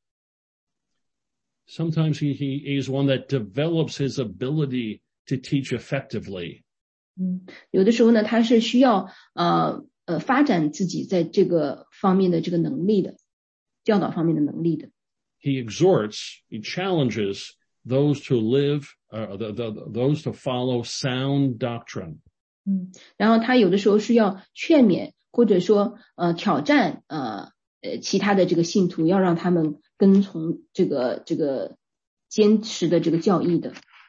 Sometimes he, he is one that develops his ability to teach effectively. 嗯，有的时候呢，他是需要呃呃发展自己在这个方面的这个能力的，教导方面的能力的。 He exhorts, he challenges those to live, uh, the, the, those to follow sound doctrine. 嗯，然后他有的时候是要劝勉或者说呃挑战呃呃其他的这个信徒，要让他们跟从这个这个坚持的这个教义的。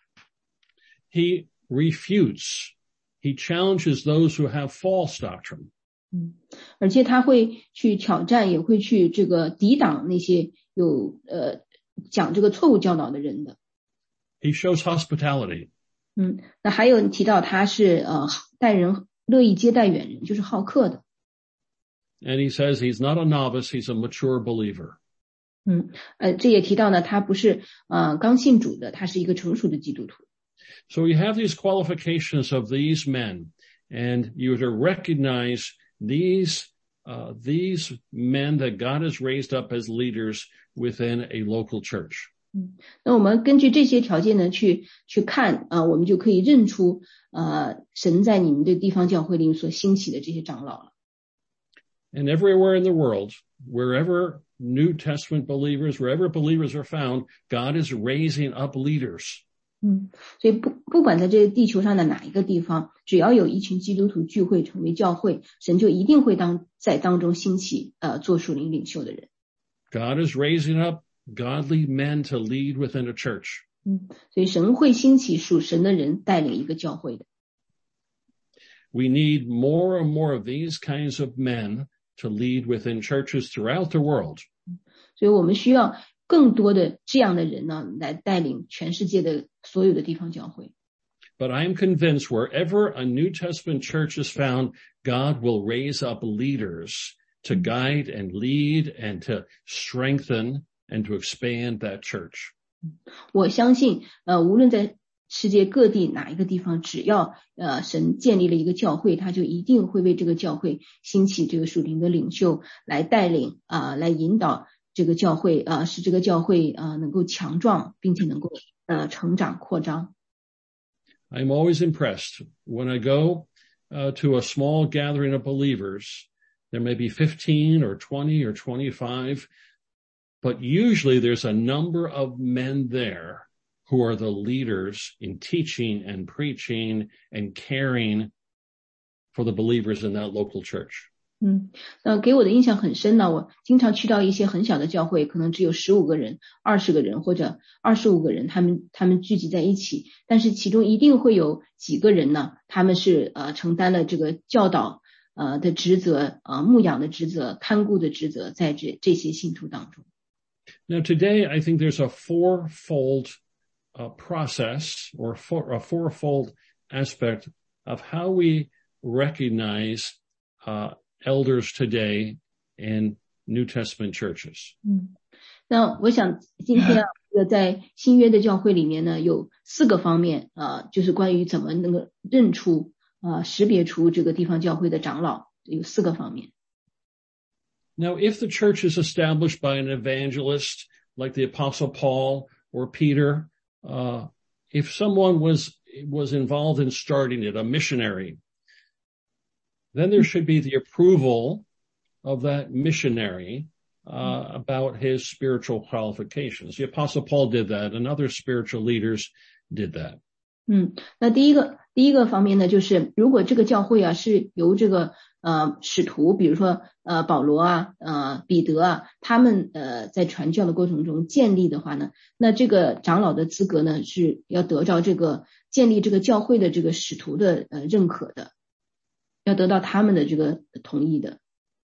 He refutes, he challenges those who have false doctrine. 嗯，而且他会去挑战，也会去这个抵挡那些有呃讲这个错误教导的人的。 He shows hospitality. 嗯，那还有提到他是呃待人乐意接待远人，就是好客的。 And he says he's not a novice, he's a mature believer. 嗯，呃，这也提到呢，他不是呃刚信主的，他是一个成熟的基督徒。 So you have these qualifications of these men, and you're to recognize these uh, these men that God has raised up as leaders within a local church. 嗯，那我们根据这些条件呢，去去看啊、呃，我们就可以认出呃神在你们的地方教会里所兴起的这些长老了。 And everywhere in the world, wherever New Testament believers, wherever believers are found, God is raising up leaders. 嗯，所以不不管在这个地球上的哪一个地方，只要有一群基督徒聚会成为教会，神就一定会当在当中兴起呃做属灵领袖的人。 God is raising up godly men to lead within a church. 嗯，所以神会兴起属神的人带领一个教会的。 We need more and more of these kinds of men to lead within churches throughout the world. 所以我们需要更多的这样的人呢，来带领全世界的所有的地方教会。 But I am convinced wherever a New Testament church is found, God will raise up leaders to guide and lead and to strengthen and to expand that church. 我相信，呃，无论在世界各地哪一个地方，只要呃神建立了一个教会，他就一定会为这个教会兴起这个属灵的领袖来带领啊、呃，来引导这个教会啊、呃，使这个教会啊、呃、能够强壮，并且能够呃成长扩张。 I'm always impressed when I go uh, to a small gathering of believers. There may be fifteen or twenty or twenty-five, but usually there's a number of men there who are the leaders in teaching and preaching and caring for the believers in that local church. 嗯，那给我的印象很深呢。我经常去到一些很小的教会，可能只有十五个人、二十个人或者二十五个人，他们他们聚集在一起，但是其中一定会有几个人呢，他们是呃承担了这个教导呃的职责、呃牧养的职责、看顾的职责，在这这些信徒当中。 Now today, I think there's a fourfold uh, process or four, a fourfold aspect of how we recognize uh, elders today in New Testament churches. 嗯，那我想今天啊，这个在新约的教会里面呢，有四个方面啊、呃，就是关于怎么能够认出啊、呃、识别出这个地方教会的长老，有四个方面。 Now, if the church is established by an evangelist like the Apostle Paul or Peter, uh, if someone was was involved in starting it, a missionary, then there should be the approval of that missionary uh, about his spiritual qualifications. The Apostle Paul did that, and other spiritual leaders did that. 嗯，那第一个第一个方面呢，就是如果这个教会啊是由这个呃使徒，比如说呃保罗啊、呃彼得啊，他们呃在传教的过程中建立的话呢，那这个长老的资格呢是要得到这个建立这个教会的这个使徒的呃认可的，要得到他们的这个同意的。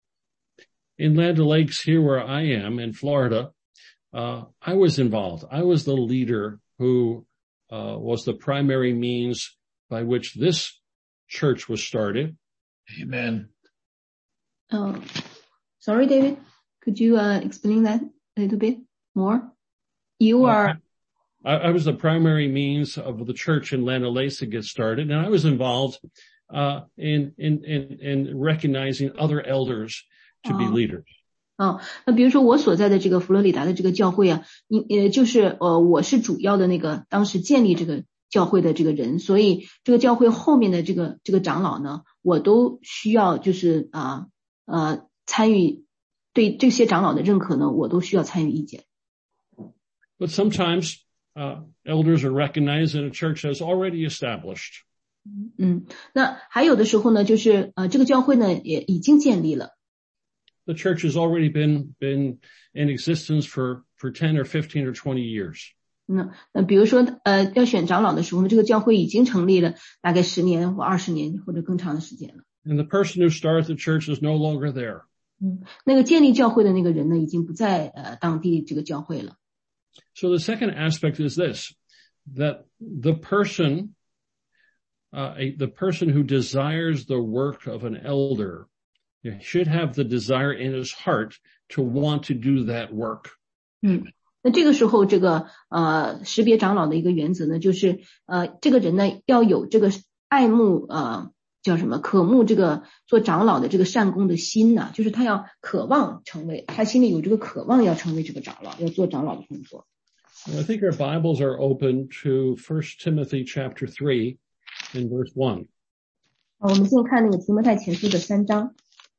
In Land O'Lakes, here where I am in Florida, uh, I was involved. I was the leader who uh, was the primary means by which this church was started. Amen. Oh, sorry, David. Could you uh, explain that a little bit more? You are. I, I was the primary means of the church in Land O'Lakes to get started, and I was involved uh, in, in in in recognizing other elders to be leaders. 哦，那比如说我所在的这个佛罗里达的这个教会啊，你呃就是呃我是主要的那个当时建立这个教会的这个人，所以这个教会后面的这个这个长老呢，我都需要就是啊 呃, 呃参与，对这些长老的认可呢，我都需要参与意见。 But sometimes uh, elders are recognized in a church that's already established. 嗯，那还有的时候呢，就是呃这个教会呢也已经建立了。 The church has already been been in existence for for ten or fifteen or twenty years. 那那比如说呃要选长老的时候呢，这个教会已经成立了大概十年或二十年或者更长的时间了。 And the person who started the church is no longer there. 嗯，那个建立教会的那个人呢，已经不在呃当地这个教会了。 So the second aspect is this, that the person, uh, a, the person who desires the work of an elder should have the desire in his heart to want to do that work. 嗯，那这个时候，这个呃识别长老的一个原则呢，就是呃这个人呢要有这个爱慕呃叫什么渴慕这个做长老的这个善功的心呐、啊，就是他要渴望成为，他心里有这个渴望要成为这个长老，要做长老的工作。 I think our Bibles are open to First Timothy chapter three in verse one. 我们现在看那个提摩太前书的三章。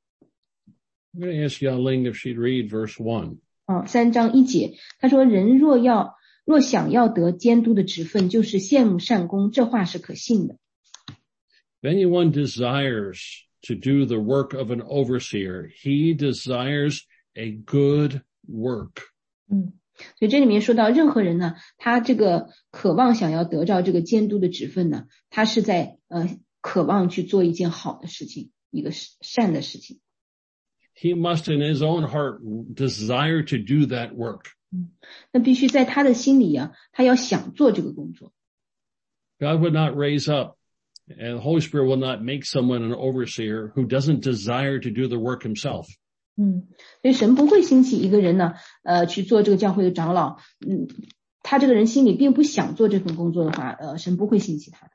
I'm going to ask Yaling if she'd read verse one. 哦，三章一节，他说：“人若要若想要得监督的职分，就是羡慕善功。”这话是可信的。 If anyone desires to do the work of an overseer, he desires a good work. 嗯，所以这里面说到，任何人呢，他这个渴望想要得到这个监督的职分呢，他是在呃渴望去做一件好的事情，一个善的事情。 He must in his own heart desire to do that work. 那必须在他的心里啊，他要想做这个工作。 God would not raise up, and the Holy Spirit will not make someone an overseer who doesn't desire to do the work himself. 嗯，所以神不会兴起一个人呢，呃，去做这个教会的长老。嗯，他这个人心里并不想做这份工作的话，呃，神不会兴起他的。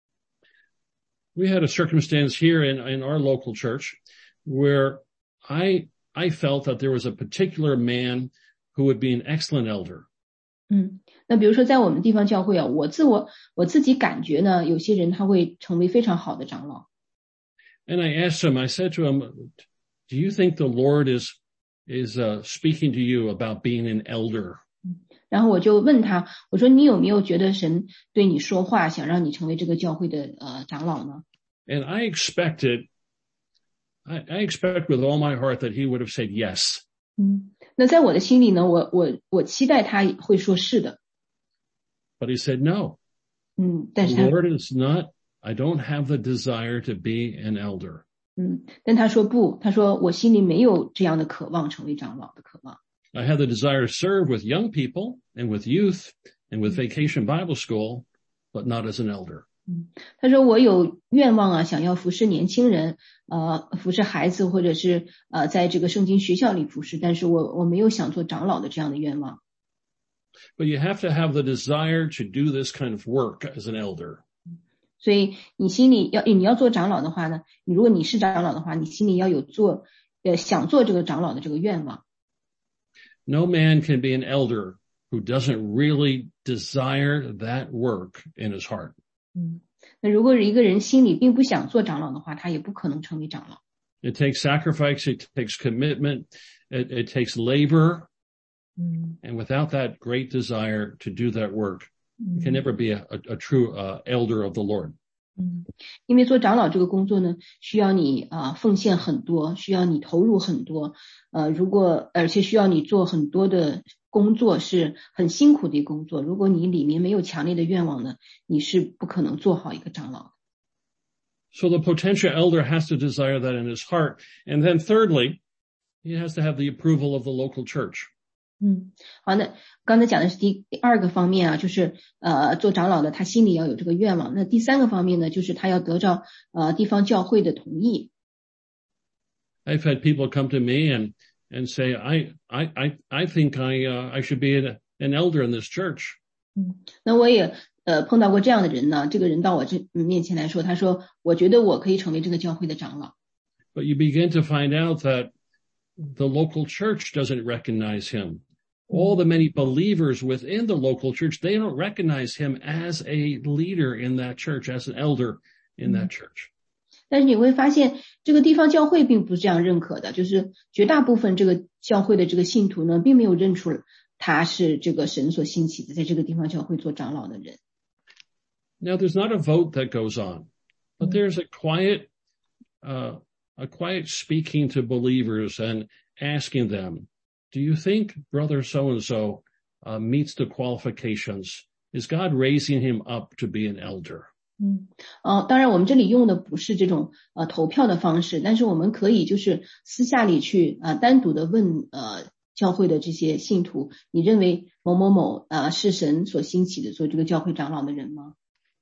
We had a circumstance here in, in our local church where I, I felt that there was a particular man who would be an excellent elder. 嗯，那比如说在我们地方教会啊，我自我我自己感觉呢，有些人他会成为非常好的长老。 And I asked him, I said to him, do you think the Lord is, is, uh, speaking to you about being an elder? 然后我就问他，我说你有没有觉得神对你说话，想让你成为这个教会的呃长老呢？ And I expected, I, I expect with all my heart that he would have said yes. 嗯，那在我的心里呢，我我我期待他会说是的。 But he said no. 嗯，但是 The 他 Lord is not, I don't have the desire to be an elder. 嗯，但他说不，他说我心里没有这样的渴望成为长老的渴望。 I have the desire to serve with young people and with youth and with Vacation Bible School, but not as an elder. 嗯，他说我有愿望啊，想要服侍年轻人，呃，服侍孩子，或者是呃，在这个圣经学校里服侍，但是我我没有想做长老的这样的愿望。 But you have to have the desire to do this kind of work as an elder. 所以你心里要你要做长老的话呢，你如果你是长老的话，你心里要有做呃想做这个长老的这个愿望。 No man can be an elder who doesn't really desire that work in his heart. 嗯，那如果一个人心里并不想做长老的话，他也不可能成为长老。 It takes sacrifice, it takes commitment, it, it takes labor. Mm. And without that great desire to do that work, you can never be a, a, a true uh, elder of the Lord. 嗯，因为做长老这个工作呢，需要你啊、呃、奉献很多，需要你投入很多，呃，如果而且需要你做很多的工作，是很辛苦的工作。如果你里面没有强烈的愿望呢，你是不可能做好一个长老的。 So the potential elder has to desire that in his heart. And then thirdly, he has to have the approval of the local church. 嗯，好，那刚才讲的是第第二个方面啊，就是呃做长老的他心里要有这个愿望。那第三个方面呢，就是他要得到呃地方教会的同意。 I've had people come to me and and say, I I I I think I uh, I should be an, an elder in this church. 嗯，那我也呃碰到过这样的人呢，这个人到我这面前来说，他说我觉得我可以成为这个教会的长老。 But you begin to find out that the local church doesn't recognize him. All the many believers within the local church, they don't recognize him as a leader in that church, as an elder in that church. 但是你会发现，这个地方教会并不是这样认可的，就是绝大部分这个教会的这个信徒呢，并没有认出他是这个神所兴起的，在这个地方教会做长老的人。 Now, there's not a vote that goes on, but there's a quiet, uh, a quiet speaking to believers and asking them, do you think brother so-and-so uh, meets the qualifications? Is God raising him up to be an elder? 嗯，哦，当然我们这里用的不是这种呃投票的方式，但是我们可以就是私下里去呃单独的问呃教会的这些信徒，你认为某某某呃是神所兴起的做这个教会长老的人吗？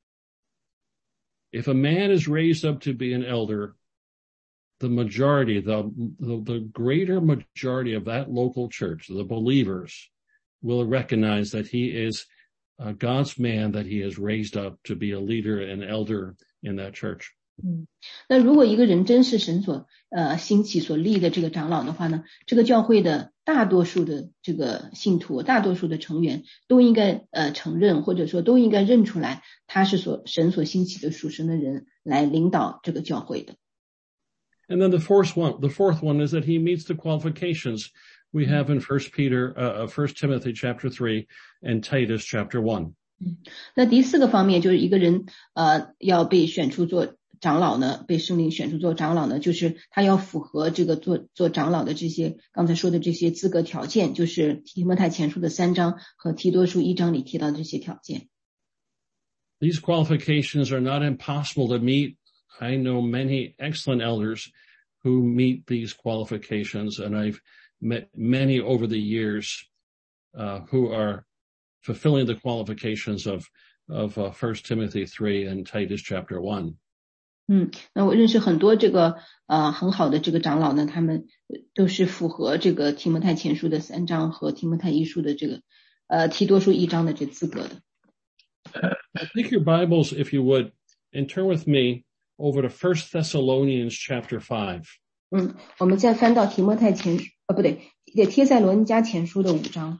If a man is raised up to be an elder, the majority, the, the, the greater majority of that local church, the believers, will recognize that he is uh, God's man, that he is raised up to be a leader and elder in that church. 嗯，那如果一个人真是神所呃兴起所立的这个长老的话呢，这个教会的大多数的这个信徒，大多数的成员都应该呃承认，或者说都应该认出来，他是所神所兴起的属神的人来领导这个教会的。 And then the fourth one, the fourth one is that he meets the qualifications we have in First Peter, uh, First Timothy chapter three and Titus chapter one. 嗯，那第四个方面就是一个人呃要被选出做长老呢，被圣灵选出做长老呢，就是他要符合这个做做长老的这些刚才说的这些资格条件，就是提摩太前书的三章和提多书一章里提到的这些条件。 These qualifications are not impossible to meet. I know many excellent elders who meet these qualifications, and I've met many over the years uh, who are fulfilling the qualifications of of uh, First Timothy three and Titus chapter one. 嗯，那我认识很多这个呃很好的这个长老呢，他们都是符合这个提摩太前书的三章和提摩太一书的这个呃提多书一章的这资格的。 Take your Bibles, if you would, and turn with me over to First Thessalonians chapter five. 嗯，我们再翻到提摩太前呃不对，帖撒罗尼迦前书的五章。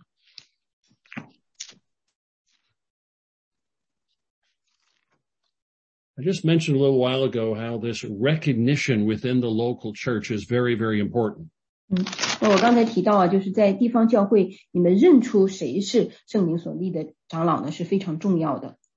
I just mentioned a little while ago how this recognition within the local church is very, very important. 嗯，那我刚才提到啊，就是在地方教会，你们认出谁是圣灵所立的长老呢，是非常重要的。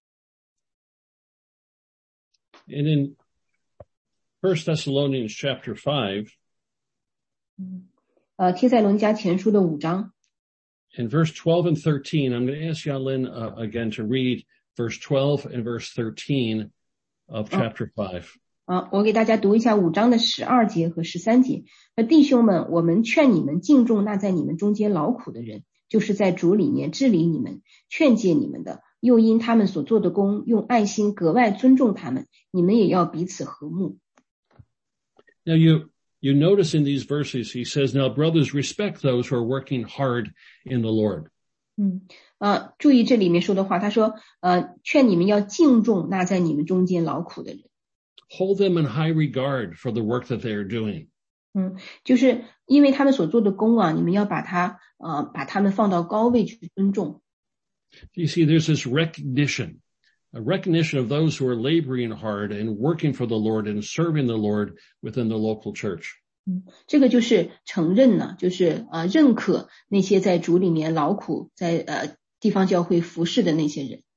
And in First Thessalonians chapter five, 嗯，呃，帖撒罗尼迦前书的五章。 In verse twelve and thirteen, I'm going to ask Yalin uh, again to read verse twelve and verse thirteen of chapter five. 啊，我给大家读一下五章的十二节和十三节。那弟兄们，我们劝你们敬重那在你们中间劳苦的人，就是在主里面治理你们、劝诫你们的， 又因他们所做的工，用爱心格外尊重他们，你们也要彼此和睦。 Now you, you notice in these verses, he says, now brothers, respect those who are working hard in the Lord. 嗯，呃，注意这里面说的话，他说，呃，劝你们要敬重那在你们中间劳苦的人。 Hold them in high regard for the work that they are doing. 嗯，就是因为他们所做的工啊，你们要把他呃把他们放到高位去尊重。 You see, there's this recognition, a recognition of those who are laboring hard and working for the Lord and serving the Lord within the local church. 嗯，这个就是承认呢，就是呃认可那些在主里面劳苦，在呃地方教会服侍的那些人。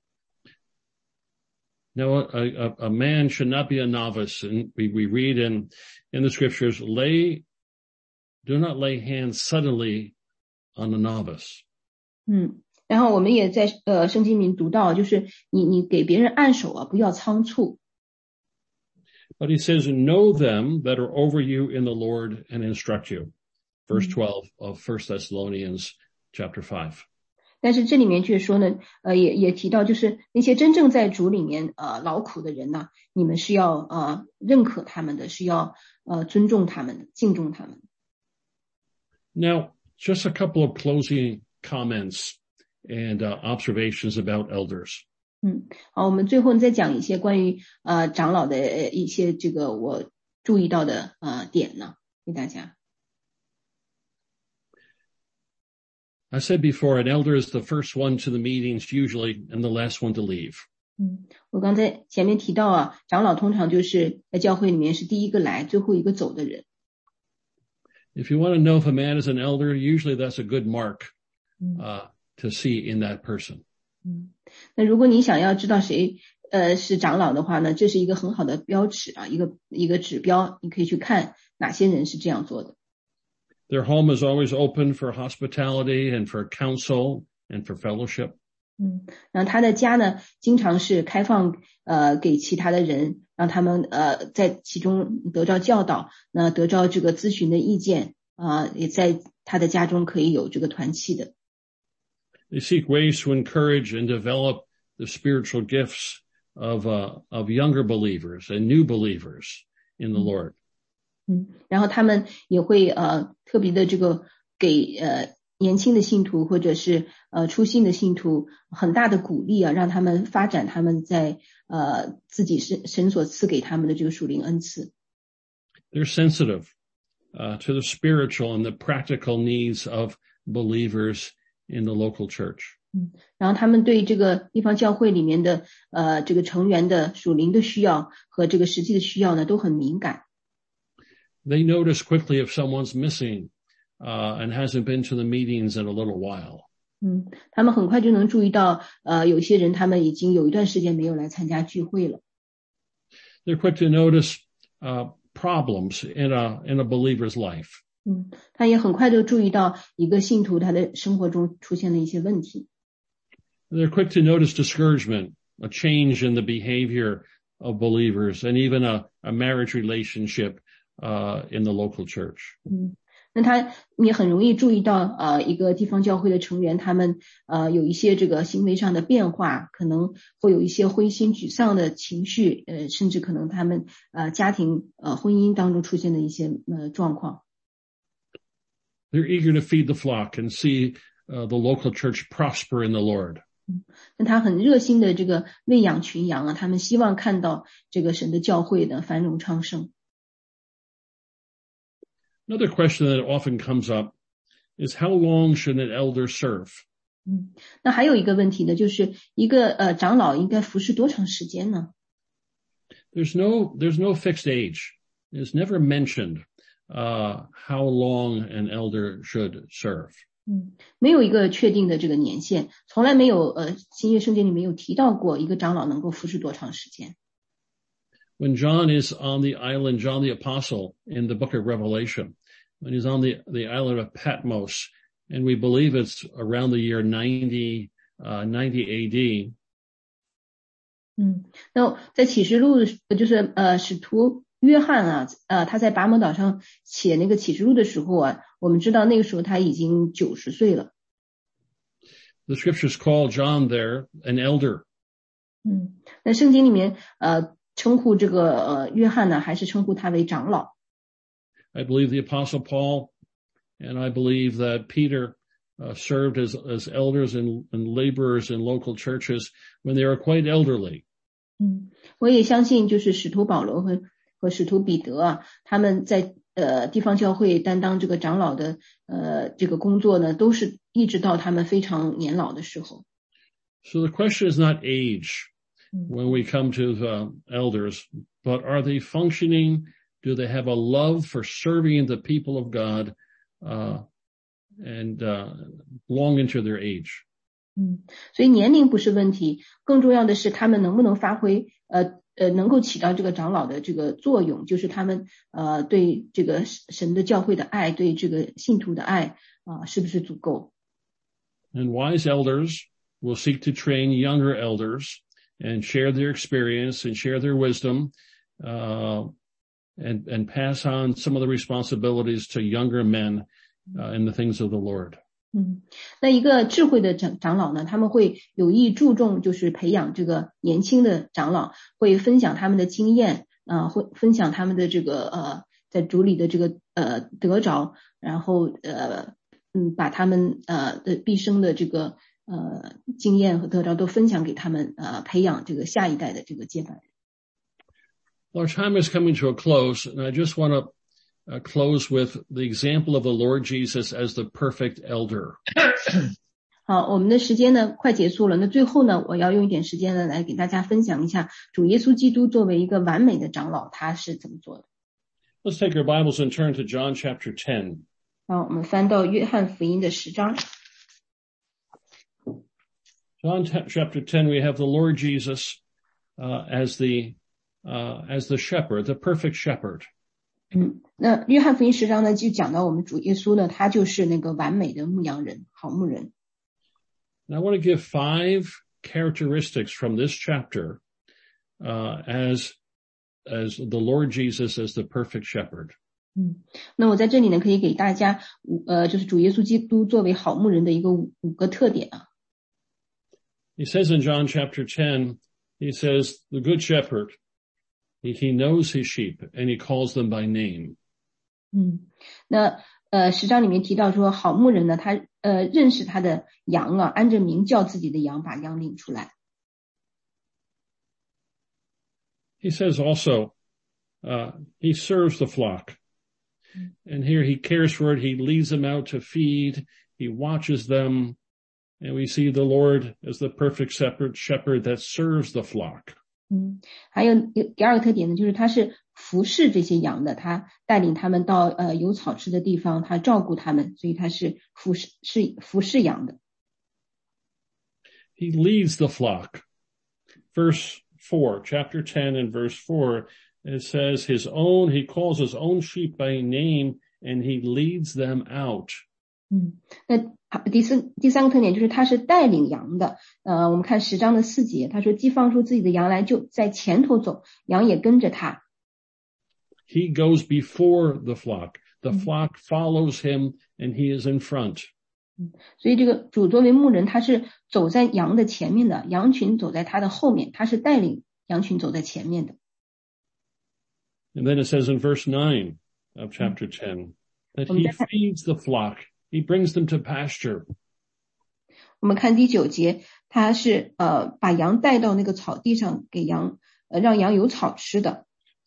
Now, a, a, a man should not be a novice, and we, we read in, in the scriptures, lay, do not lay hands suddenly on a novice. 嗯，然后我们也在呃圣经里面读到，就是你你给别人按手啊，不要仓促。 But he says, know them that are over you in the Lord and instruct you. Verse twelve of First Thessalonians chapter five. 但是这里面却说呢，呃，也也提到，就是那些真正在主里面呃劳苦的人呢，你们是要呃认可他们的，是要呃尊重他们的，敬重他们。 Now, just a couple of closing comments and uh, observations about elders. 嗯，好，我们最后再讲一些关于呃长老的一些这个我注意到的呃点呢，给大家。 I said before, an elder is the first one to the meetings usually and the last one to leave. 嗯，我刚才前面提到啊，长老通常就是在教会里面是第一个来，最后一个走的人。 If you want to know if a man is an elder, usually that's a good mark uh, to see in that person. 嗯，那如果你想要知道谁呃是长老的话呢，这是一个很好的标尺啊，一个一个指标，你可以去看哪些人是这样做的。 Their home is always open for hospitality and for counsel and for fellowship. 嗯，然后他的家呢，经常是开放呃给其他的人，让他们呃在其中得到教导，那得到这个咨询的意见啊、呃，也在他的家中可以有这个团契的。 They seek ways to encourage and develop the spiritual gifts of uh, of younger believers and new believers in the Lord. 嗯，然后他们也会呃特别的这个给呃年轻的信徒或者是呃初信的信徒很大的鼓励啊，让他们发展他们在呃自己神神所赐给他们的这个属灵恩赐。 They're sensitive uh, to the spiritual and the practical needs of believers in the local church. 嗯，然后他们对这个地方教会里面的呃这个成员的属灵的需要和这个实际的需要呢都很敏感。 They notice quickly if someone's missing uh, and hasn't been to the meetings in a little while. 嗯，他们很快就能注意到，呃，有些人他们已经有一段时间没有来参加聚会了。 They're quick to notice uh, problems in a in a believer's life. 嗯，他也很快就注意到一个信徒他的生活中出现的一些问题。 They're quick to notice discouragement, a change in the behavior of believers, and even a, a marriage relationship uh, in the local church. 嗯，那他也很容易注意到，呃，一个地方教会的成员，他们呃有一些这个行为上的变化，可能会有一些灰心沮丧的情绪，呃，甚至可能他们呃家庭呃婚姻当中出现的一些呃状况。 They're eager to feed the flock and see uh, the local church prosper in the Lord. 那他很热心的这个喂养群羊啊，他们希望看到这个神的教会的繁荣昌盛。 Another question that often comes up is how long should an elder serve? 嗯，那还有一个问题呢，就是一个呃长老应该服侍多长时间呢？ There's no there's no fixed age. It's never mentioned uh, how long an elder should serve. 嗯，没有一个确定的这个年限，从来没有呃新约圣经里没有提到过一个长老能够服侍多长时间。 When John is on the island, John the Apostle in the book of Revelation, when he's on the, the island of Patmos, and we believe it's around the year ninety, uh, ninety A D. 嗯，那在启示录就是呃使徒约翰啊，呃他在拔摩岛上写那个启示录的时候啊，我们知道那个时候他已经九十岁了。 the scriptures call John there an elder. 嗯，那圣经里面呃称呼这个呃约翰呢，还是称呼他为长老。 I believe the Apostle Paul and I believe that Peter uh, served as, as elders and, and laborers in local churches when they were quite elderly. 嗯，我也相信就是使徒保罗和和使徒彼得啊，他们在呃地方教会担当这个长老的呃这个工作呢，都是一直到他们非常年老的时候。 So the question is not age when we come to the elders, but are they functioning? Do they have a love for serving the people of God uh, and uh, long into their age? 嗯，所以年龄不是问题，更重要的是他们能不能发挥呃呃能够起到这个长老的这个作用，就是他们呃对这个神的教会的爱，对这个信徒的爱啊、呃、是不是足够？ And wise elders will seek to train younger elders and share their experience and share their wisdom, uh, and, and pass on some of the responsibilities to younger men uh, in the things of the Lord. 嗯，那一个智慧的长长老呢，他们会有意注重就是培养这个年轻的长老，会分享他们的经验啊、呃，会分享他们的这个呃在主里的这个呃得着，然后呃嗯把他们呃的毕生的这个呃经验和得着都分享给他们呃培养这个下一代的这个接班人。 Our time is coming to a close, and I just want to Uh, close with the example of the Lord Jesus as the perfect elder. 好，我们的时间呢快结束了。那最后呢，我要用一点时间呢来给大家分享一下主耶稣基督作为一个完美的长老，他是怎么做的。 Let's take our Bibles and turn to John chapter ten. 好，我们翻到约翰福音的十章。 John t- chapter ten, we have the Lord Jesus uh, as the uh, as the shepherd, the perfect shepherd. 嗯，那约翰福音十章呢，就讲到我们主耶稣呢，他就是那个完美的牧羊人，好牧人。 Now I want to give five characteristics from this chapter uh, as as the Lord Jesus as the perfect shepherd. 嗯，那我在这里呢，可以给大家五呃，就是主耶稣基督作为好牧人的一个五五个特点啊。 He says in John chapter ten, he says, the good shepherd.He knows his sheep and he calls them by name. 嗯，那呃十章里面提到说，好牧人呢，他呃认识他的羊啊，按着名叫自己的羊，把羊领出来。 He says also, uh, he serves the flock. And here he cares for it. He leads them out to feed. He watches them. And we see the Lord as the perfect shepherd, shepherd that serves the flock. 嗯，还有第二个特点呢，就是他是服侍这些羊的，他带领他们到呃有草吃的地方，他照顾他们，所以他是服侍是服侍羊的。 He leads the flock. Verse four, chapter ten and verse four, it says his own, he calls his own sheep by name and he leads them out. 嗯，那第四第三个特点就是他是带领羊的。呃，我们看十章的四节，他说既放出自己的羊来，就在前头走，羊也跟着他。 He goes before the flock. The flock follows him and he is in front. 所以这个主作为牧人，他是走在羊的前面的，羊群走在他的后面，他是带领羊群走在前面的。 And then it says in verse nine of chapter ten that he feeds the flock.He brings them to pasture. 我们看第九节，他是呃把羊带到那个草地上，给羊呃让羊有草吃的。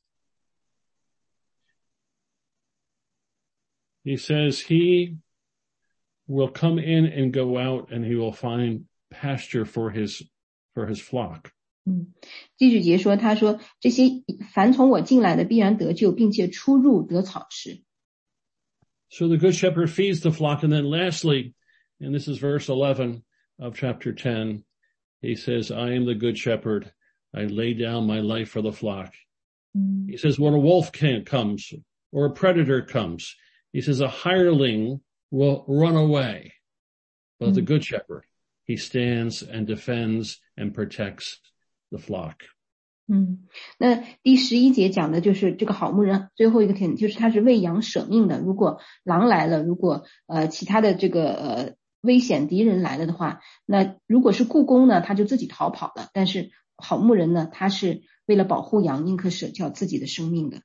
He says he will come in and go out and he will find pasture for his for his flock. 嗯，第九节说，他说这些凡从我进来的必然得救，并且出入得草吃。 So the good shepherd feeds the flock. And then lastly, and this is verse eleven of chapter ten, he says, I am the good shepherd. I lay down my life for the flock. Mm. He says, when a wolf can, comes or a predator comes, he says, a hireling will run away. But mm. the good shepherd, he stands and defends and protects the flock. 嗯，那第十一节讲的就是这个好牧人最后一个点，就是他是为羊舍命的。如果狼来了，如果呃其他的这个呃危险敌人来了的话，那如果是雇工呢，他就自己逃跑了，但是好牧人呢，他是为了保护羊，宁可舍掉自己的生命的。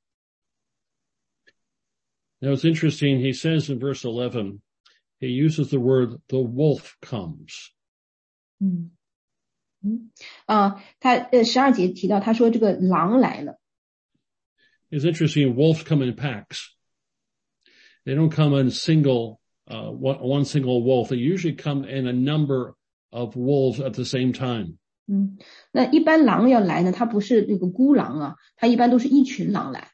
Now it's interesting, he says in verse eleven, he uses the word, the wolf comes. 嗯嗯啊，他呃十二节提到，他说这个狼来了。 It's interesting, wolves come in packs. They don't come in single, uh, one, one single wolf. They usually come in a number of wolves at the same time. 嗯，那一般狼要来呢，它不是那个孤狼啊，它一般都是一群狼来。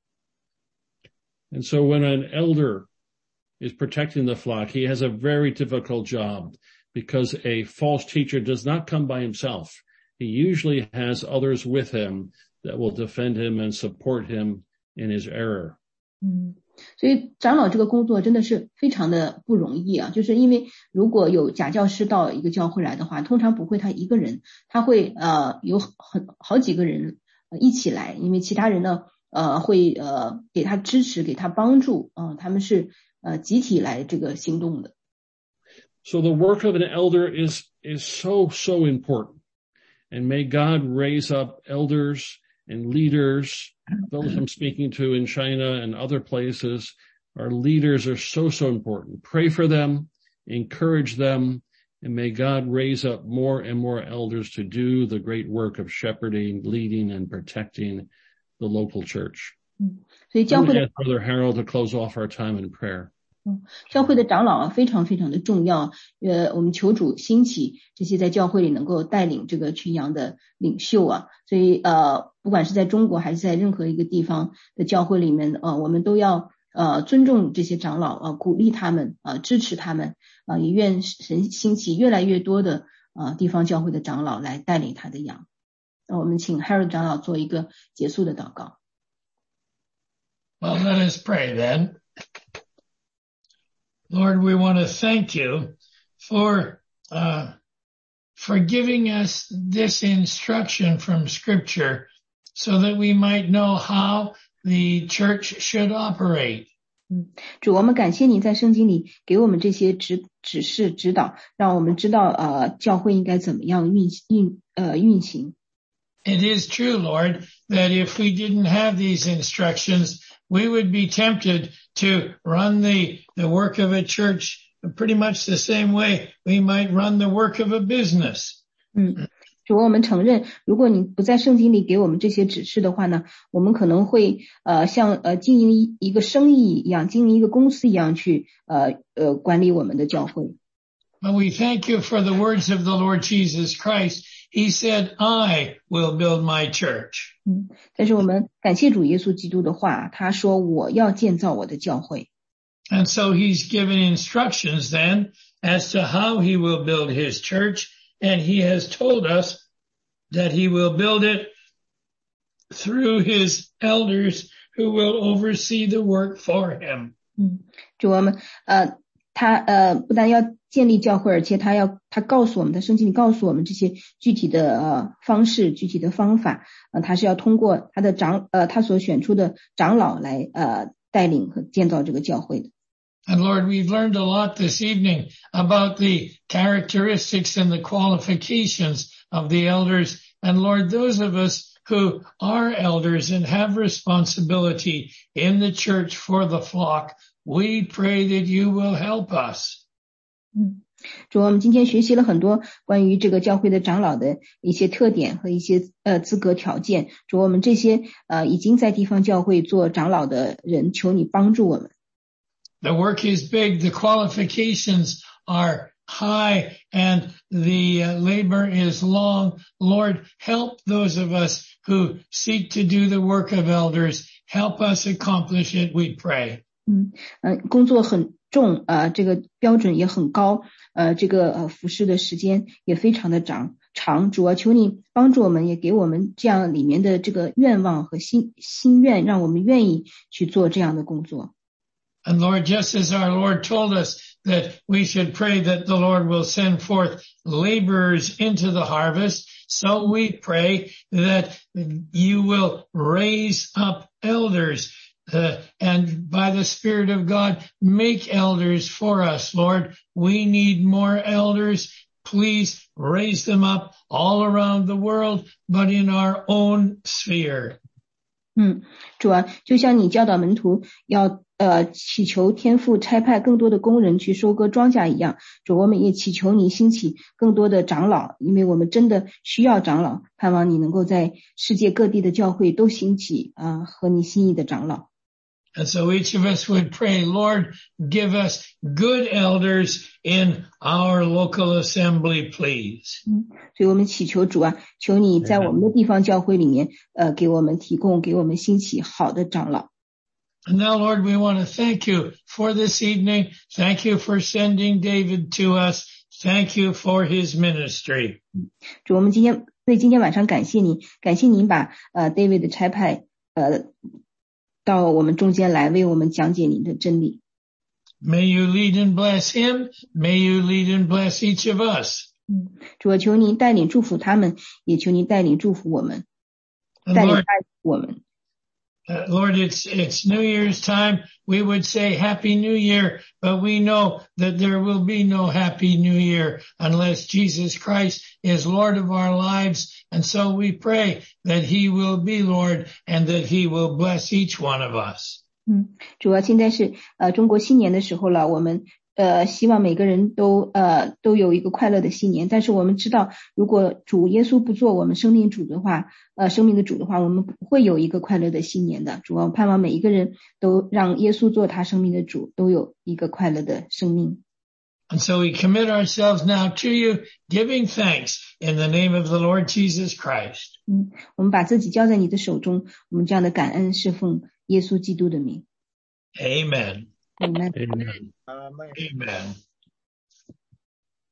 And so when an elder is protecting the flock, he has a very difficult job because a false teacher does not come by himself. He usually has others with him that will defend him and support him in his error. 嗯，所以长老这个工作真的是非常的不容易啊，就是因为如果有假教师到一个教会来的话，通常不会他一个人，他会呃有很好几个人一起来，因为其他人呢呃会呃给他支持，给他帮助啊、呃，他们是呃集体来这个行动的。 So the work of an elder is is so so important, and may God raise up elders and leaders. Those I'm speaking to in China and other places, our leaders are so so important. Pray for them, encourage them, and may God raise up more and more elders to do the great work of shepherding, leading, and protecting the local church. 所以教会的 Brother Harold to close off our time in prayer. 教会的长老啊，非常非常的重要。呃，我们求主兴起这些在教会里能够带领这个群羊的领袖啊。所以呃，不管是在中国还是在任何一个地方的教会里面，呃，我们都要呃尊重这些长老啊、呃，鼓励他们啊、呃，支持他们啊、呃，也愿神兴起越来越多的啊、呃、地方教会的长老来带领他的羊。那我们请 Harold 长老做一个结束的祷告。 Well, let us pray then. Lord, we want to thank you for uh, for giving us this instruction from Scripture so that we might know how the church should operate. 嗯，主，我们感谢你在圣经里给我们这些指指示指导，让我们知道呃教会应该怎么样运运呃运行。 It is true, Lord, that if we didn't have these instructions, we would be tempted to run the, the work of a church pretty much the same way we might run the work of a business. 嗯，主，我们承认，如果你不在圣经里给我们这些指示的话呢，我们可能会呃像呃经营一一个生意一样，经营一个公司一样去呃呃管理我们的教会。 But we thank you for the words of the Lord Jesus Christ. He said, I will build my church. 嗯，但是我们感谢主耶稣基督的话，他说我要建造我的教会。 And so he's given instructions then as to how he will build his church. And he has told us that he will build it through his elders who will oversee the work for him. 嗯，主，我们呃他呃不但要建立教会，而且他要他告诉我们，他圣经里告诉我们这些具体的呃方式、具体的方法，呃，他是要通过他的长呃他所选出的长老来呃带领和建造这个教会的。 And Lord, we've learned a lot this evening about the characteristics and the qualifications of the elders. And Lord, those of us who are elders and have responsibility in the church for the flock, we pray that you will help us. 嗯，主，我们今天学习了很多关于这个教会的长老的一些特点和一些呃资格条件。主，我们这些呃已经在地方教会做长老的人，求你帮助我们。 The work is big, the qualifications are high, and the uh, labor is long. Lord, help those of us who seek to do the work of elders. Help us accomplish it, we pray. 嗯呃，工作很重，呃，这个标准也很高，呃，这个呃服侍的时间也非常的长长。主啊，求你帮助我们，也给我们这样里面的这个愿望和心心愿，让我们愿意去做这样的工作。 And Lord, just as our Lord told us that we should pray that the Lord will send forth laborers into the harvest, so we pray that you will raise up elders uh, and by the Spirit of God, make elders for us, Lord. We need more elders. Please raise them up all around the world, but in our own sphere. 嗯，主啊，就像你教导门徒要呃祈求天父差派更多的工人去收割庄稼一样，主，我们也祈求你兴起更多的长老，因为我们真的需要长老，盼望你能够在世界各地的教会都兴起啊、呃、和你心意的长老。 And so each of us would pray, Lord, give us good elders in our local assembly, please. 嗯，所以我们祈求主啊，求你在我们的地方教会里面，呃，给我们提供，给我们兴起好的长老。 And now, Lord, we want to thank you for this evening. Thank you for sending David to us. Thank you for his ministry. 主，我们今天为今天晚上感谢你，感谢您把呃 David 的差派呃。到我们中间来为我们讲解您的真理。 May you lead and bless him. May you lead and bless each of us. 嗯，主啊，求您带领祝福他们，也求您带领祝福我们，带领爱我们。 Uh, Lord, it's, it's New Year's time. We would say Happy New Year, but we know that there will be no Happy New Year unless Jesus Christ is Lord of our lives. And so we pray that he will be Lord and that he will bless each one of us. 嗯，主要现在是呃中国新年的时候了，我们呃希望每个人都呃都有一个快乐的新年。但是我们知道，如果主耶稣不做我们生命主的话，呃生命的主的话，我们不会有一个快乐的新年的。主要盼望每一个人都让耶稣做他生命的主，都有一个快乐的生命。 And so we commit ourselves now to you, giving thanks in the name of the Lord Jesus Christ. 嗯，我们把自己交在你的手中，我们这样的感恩是奉耶稣基督的名。 Amen. Amen. Amen. Amen. Amen.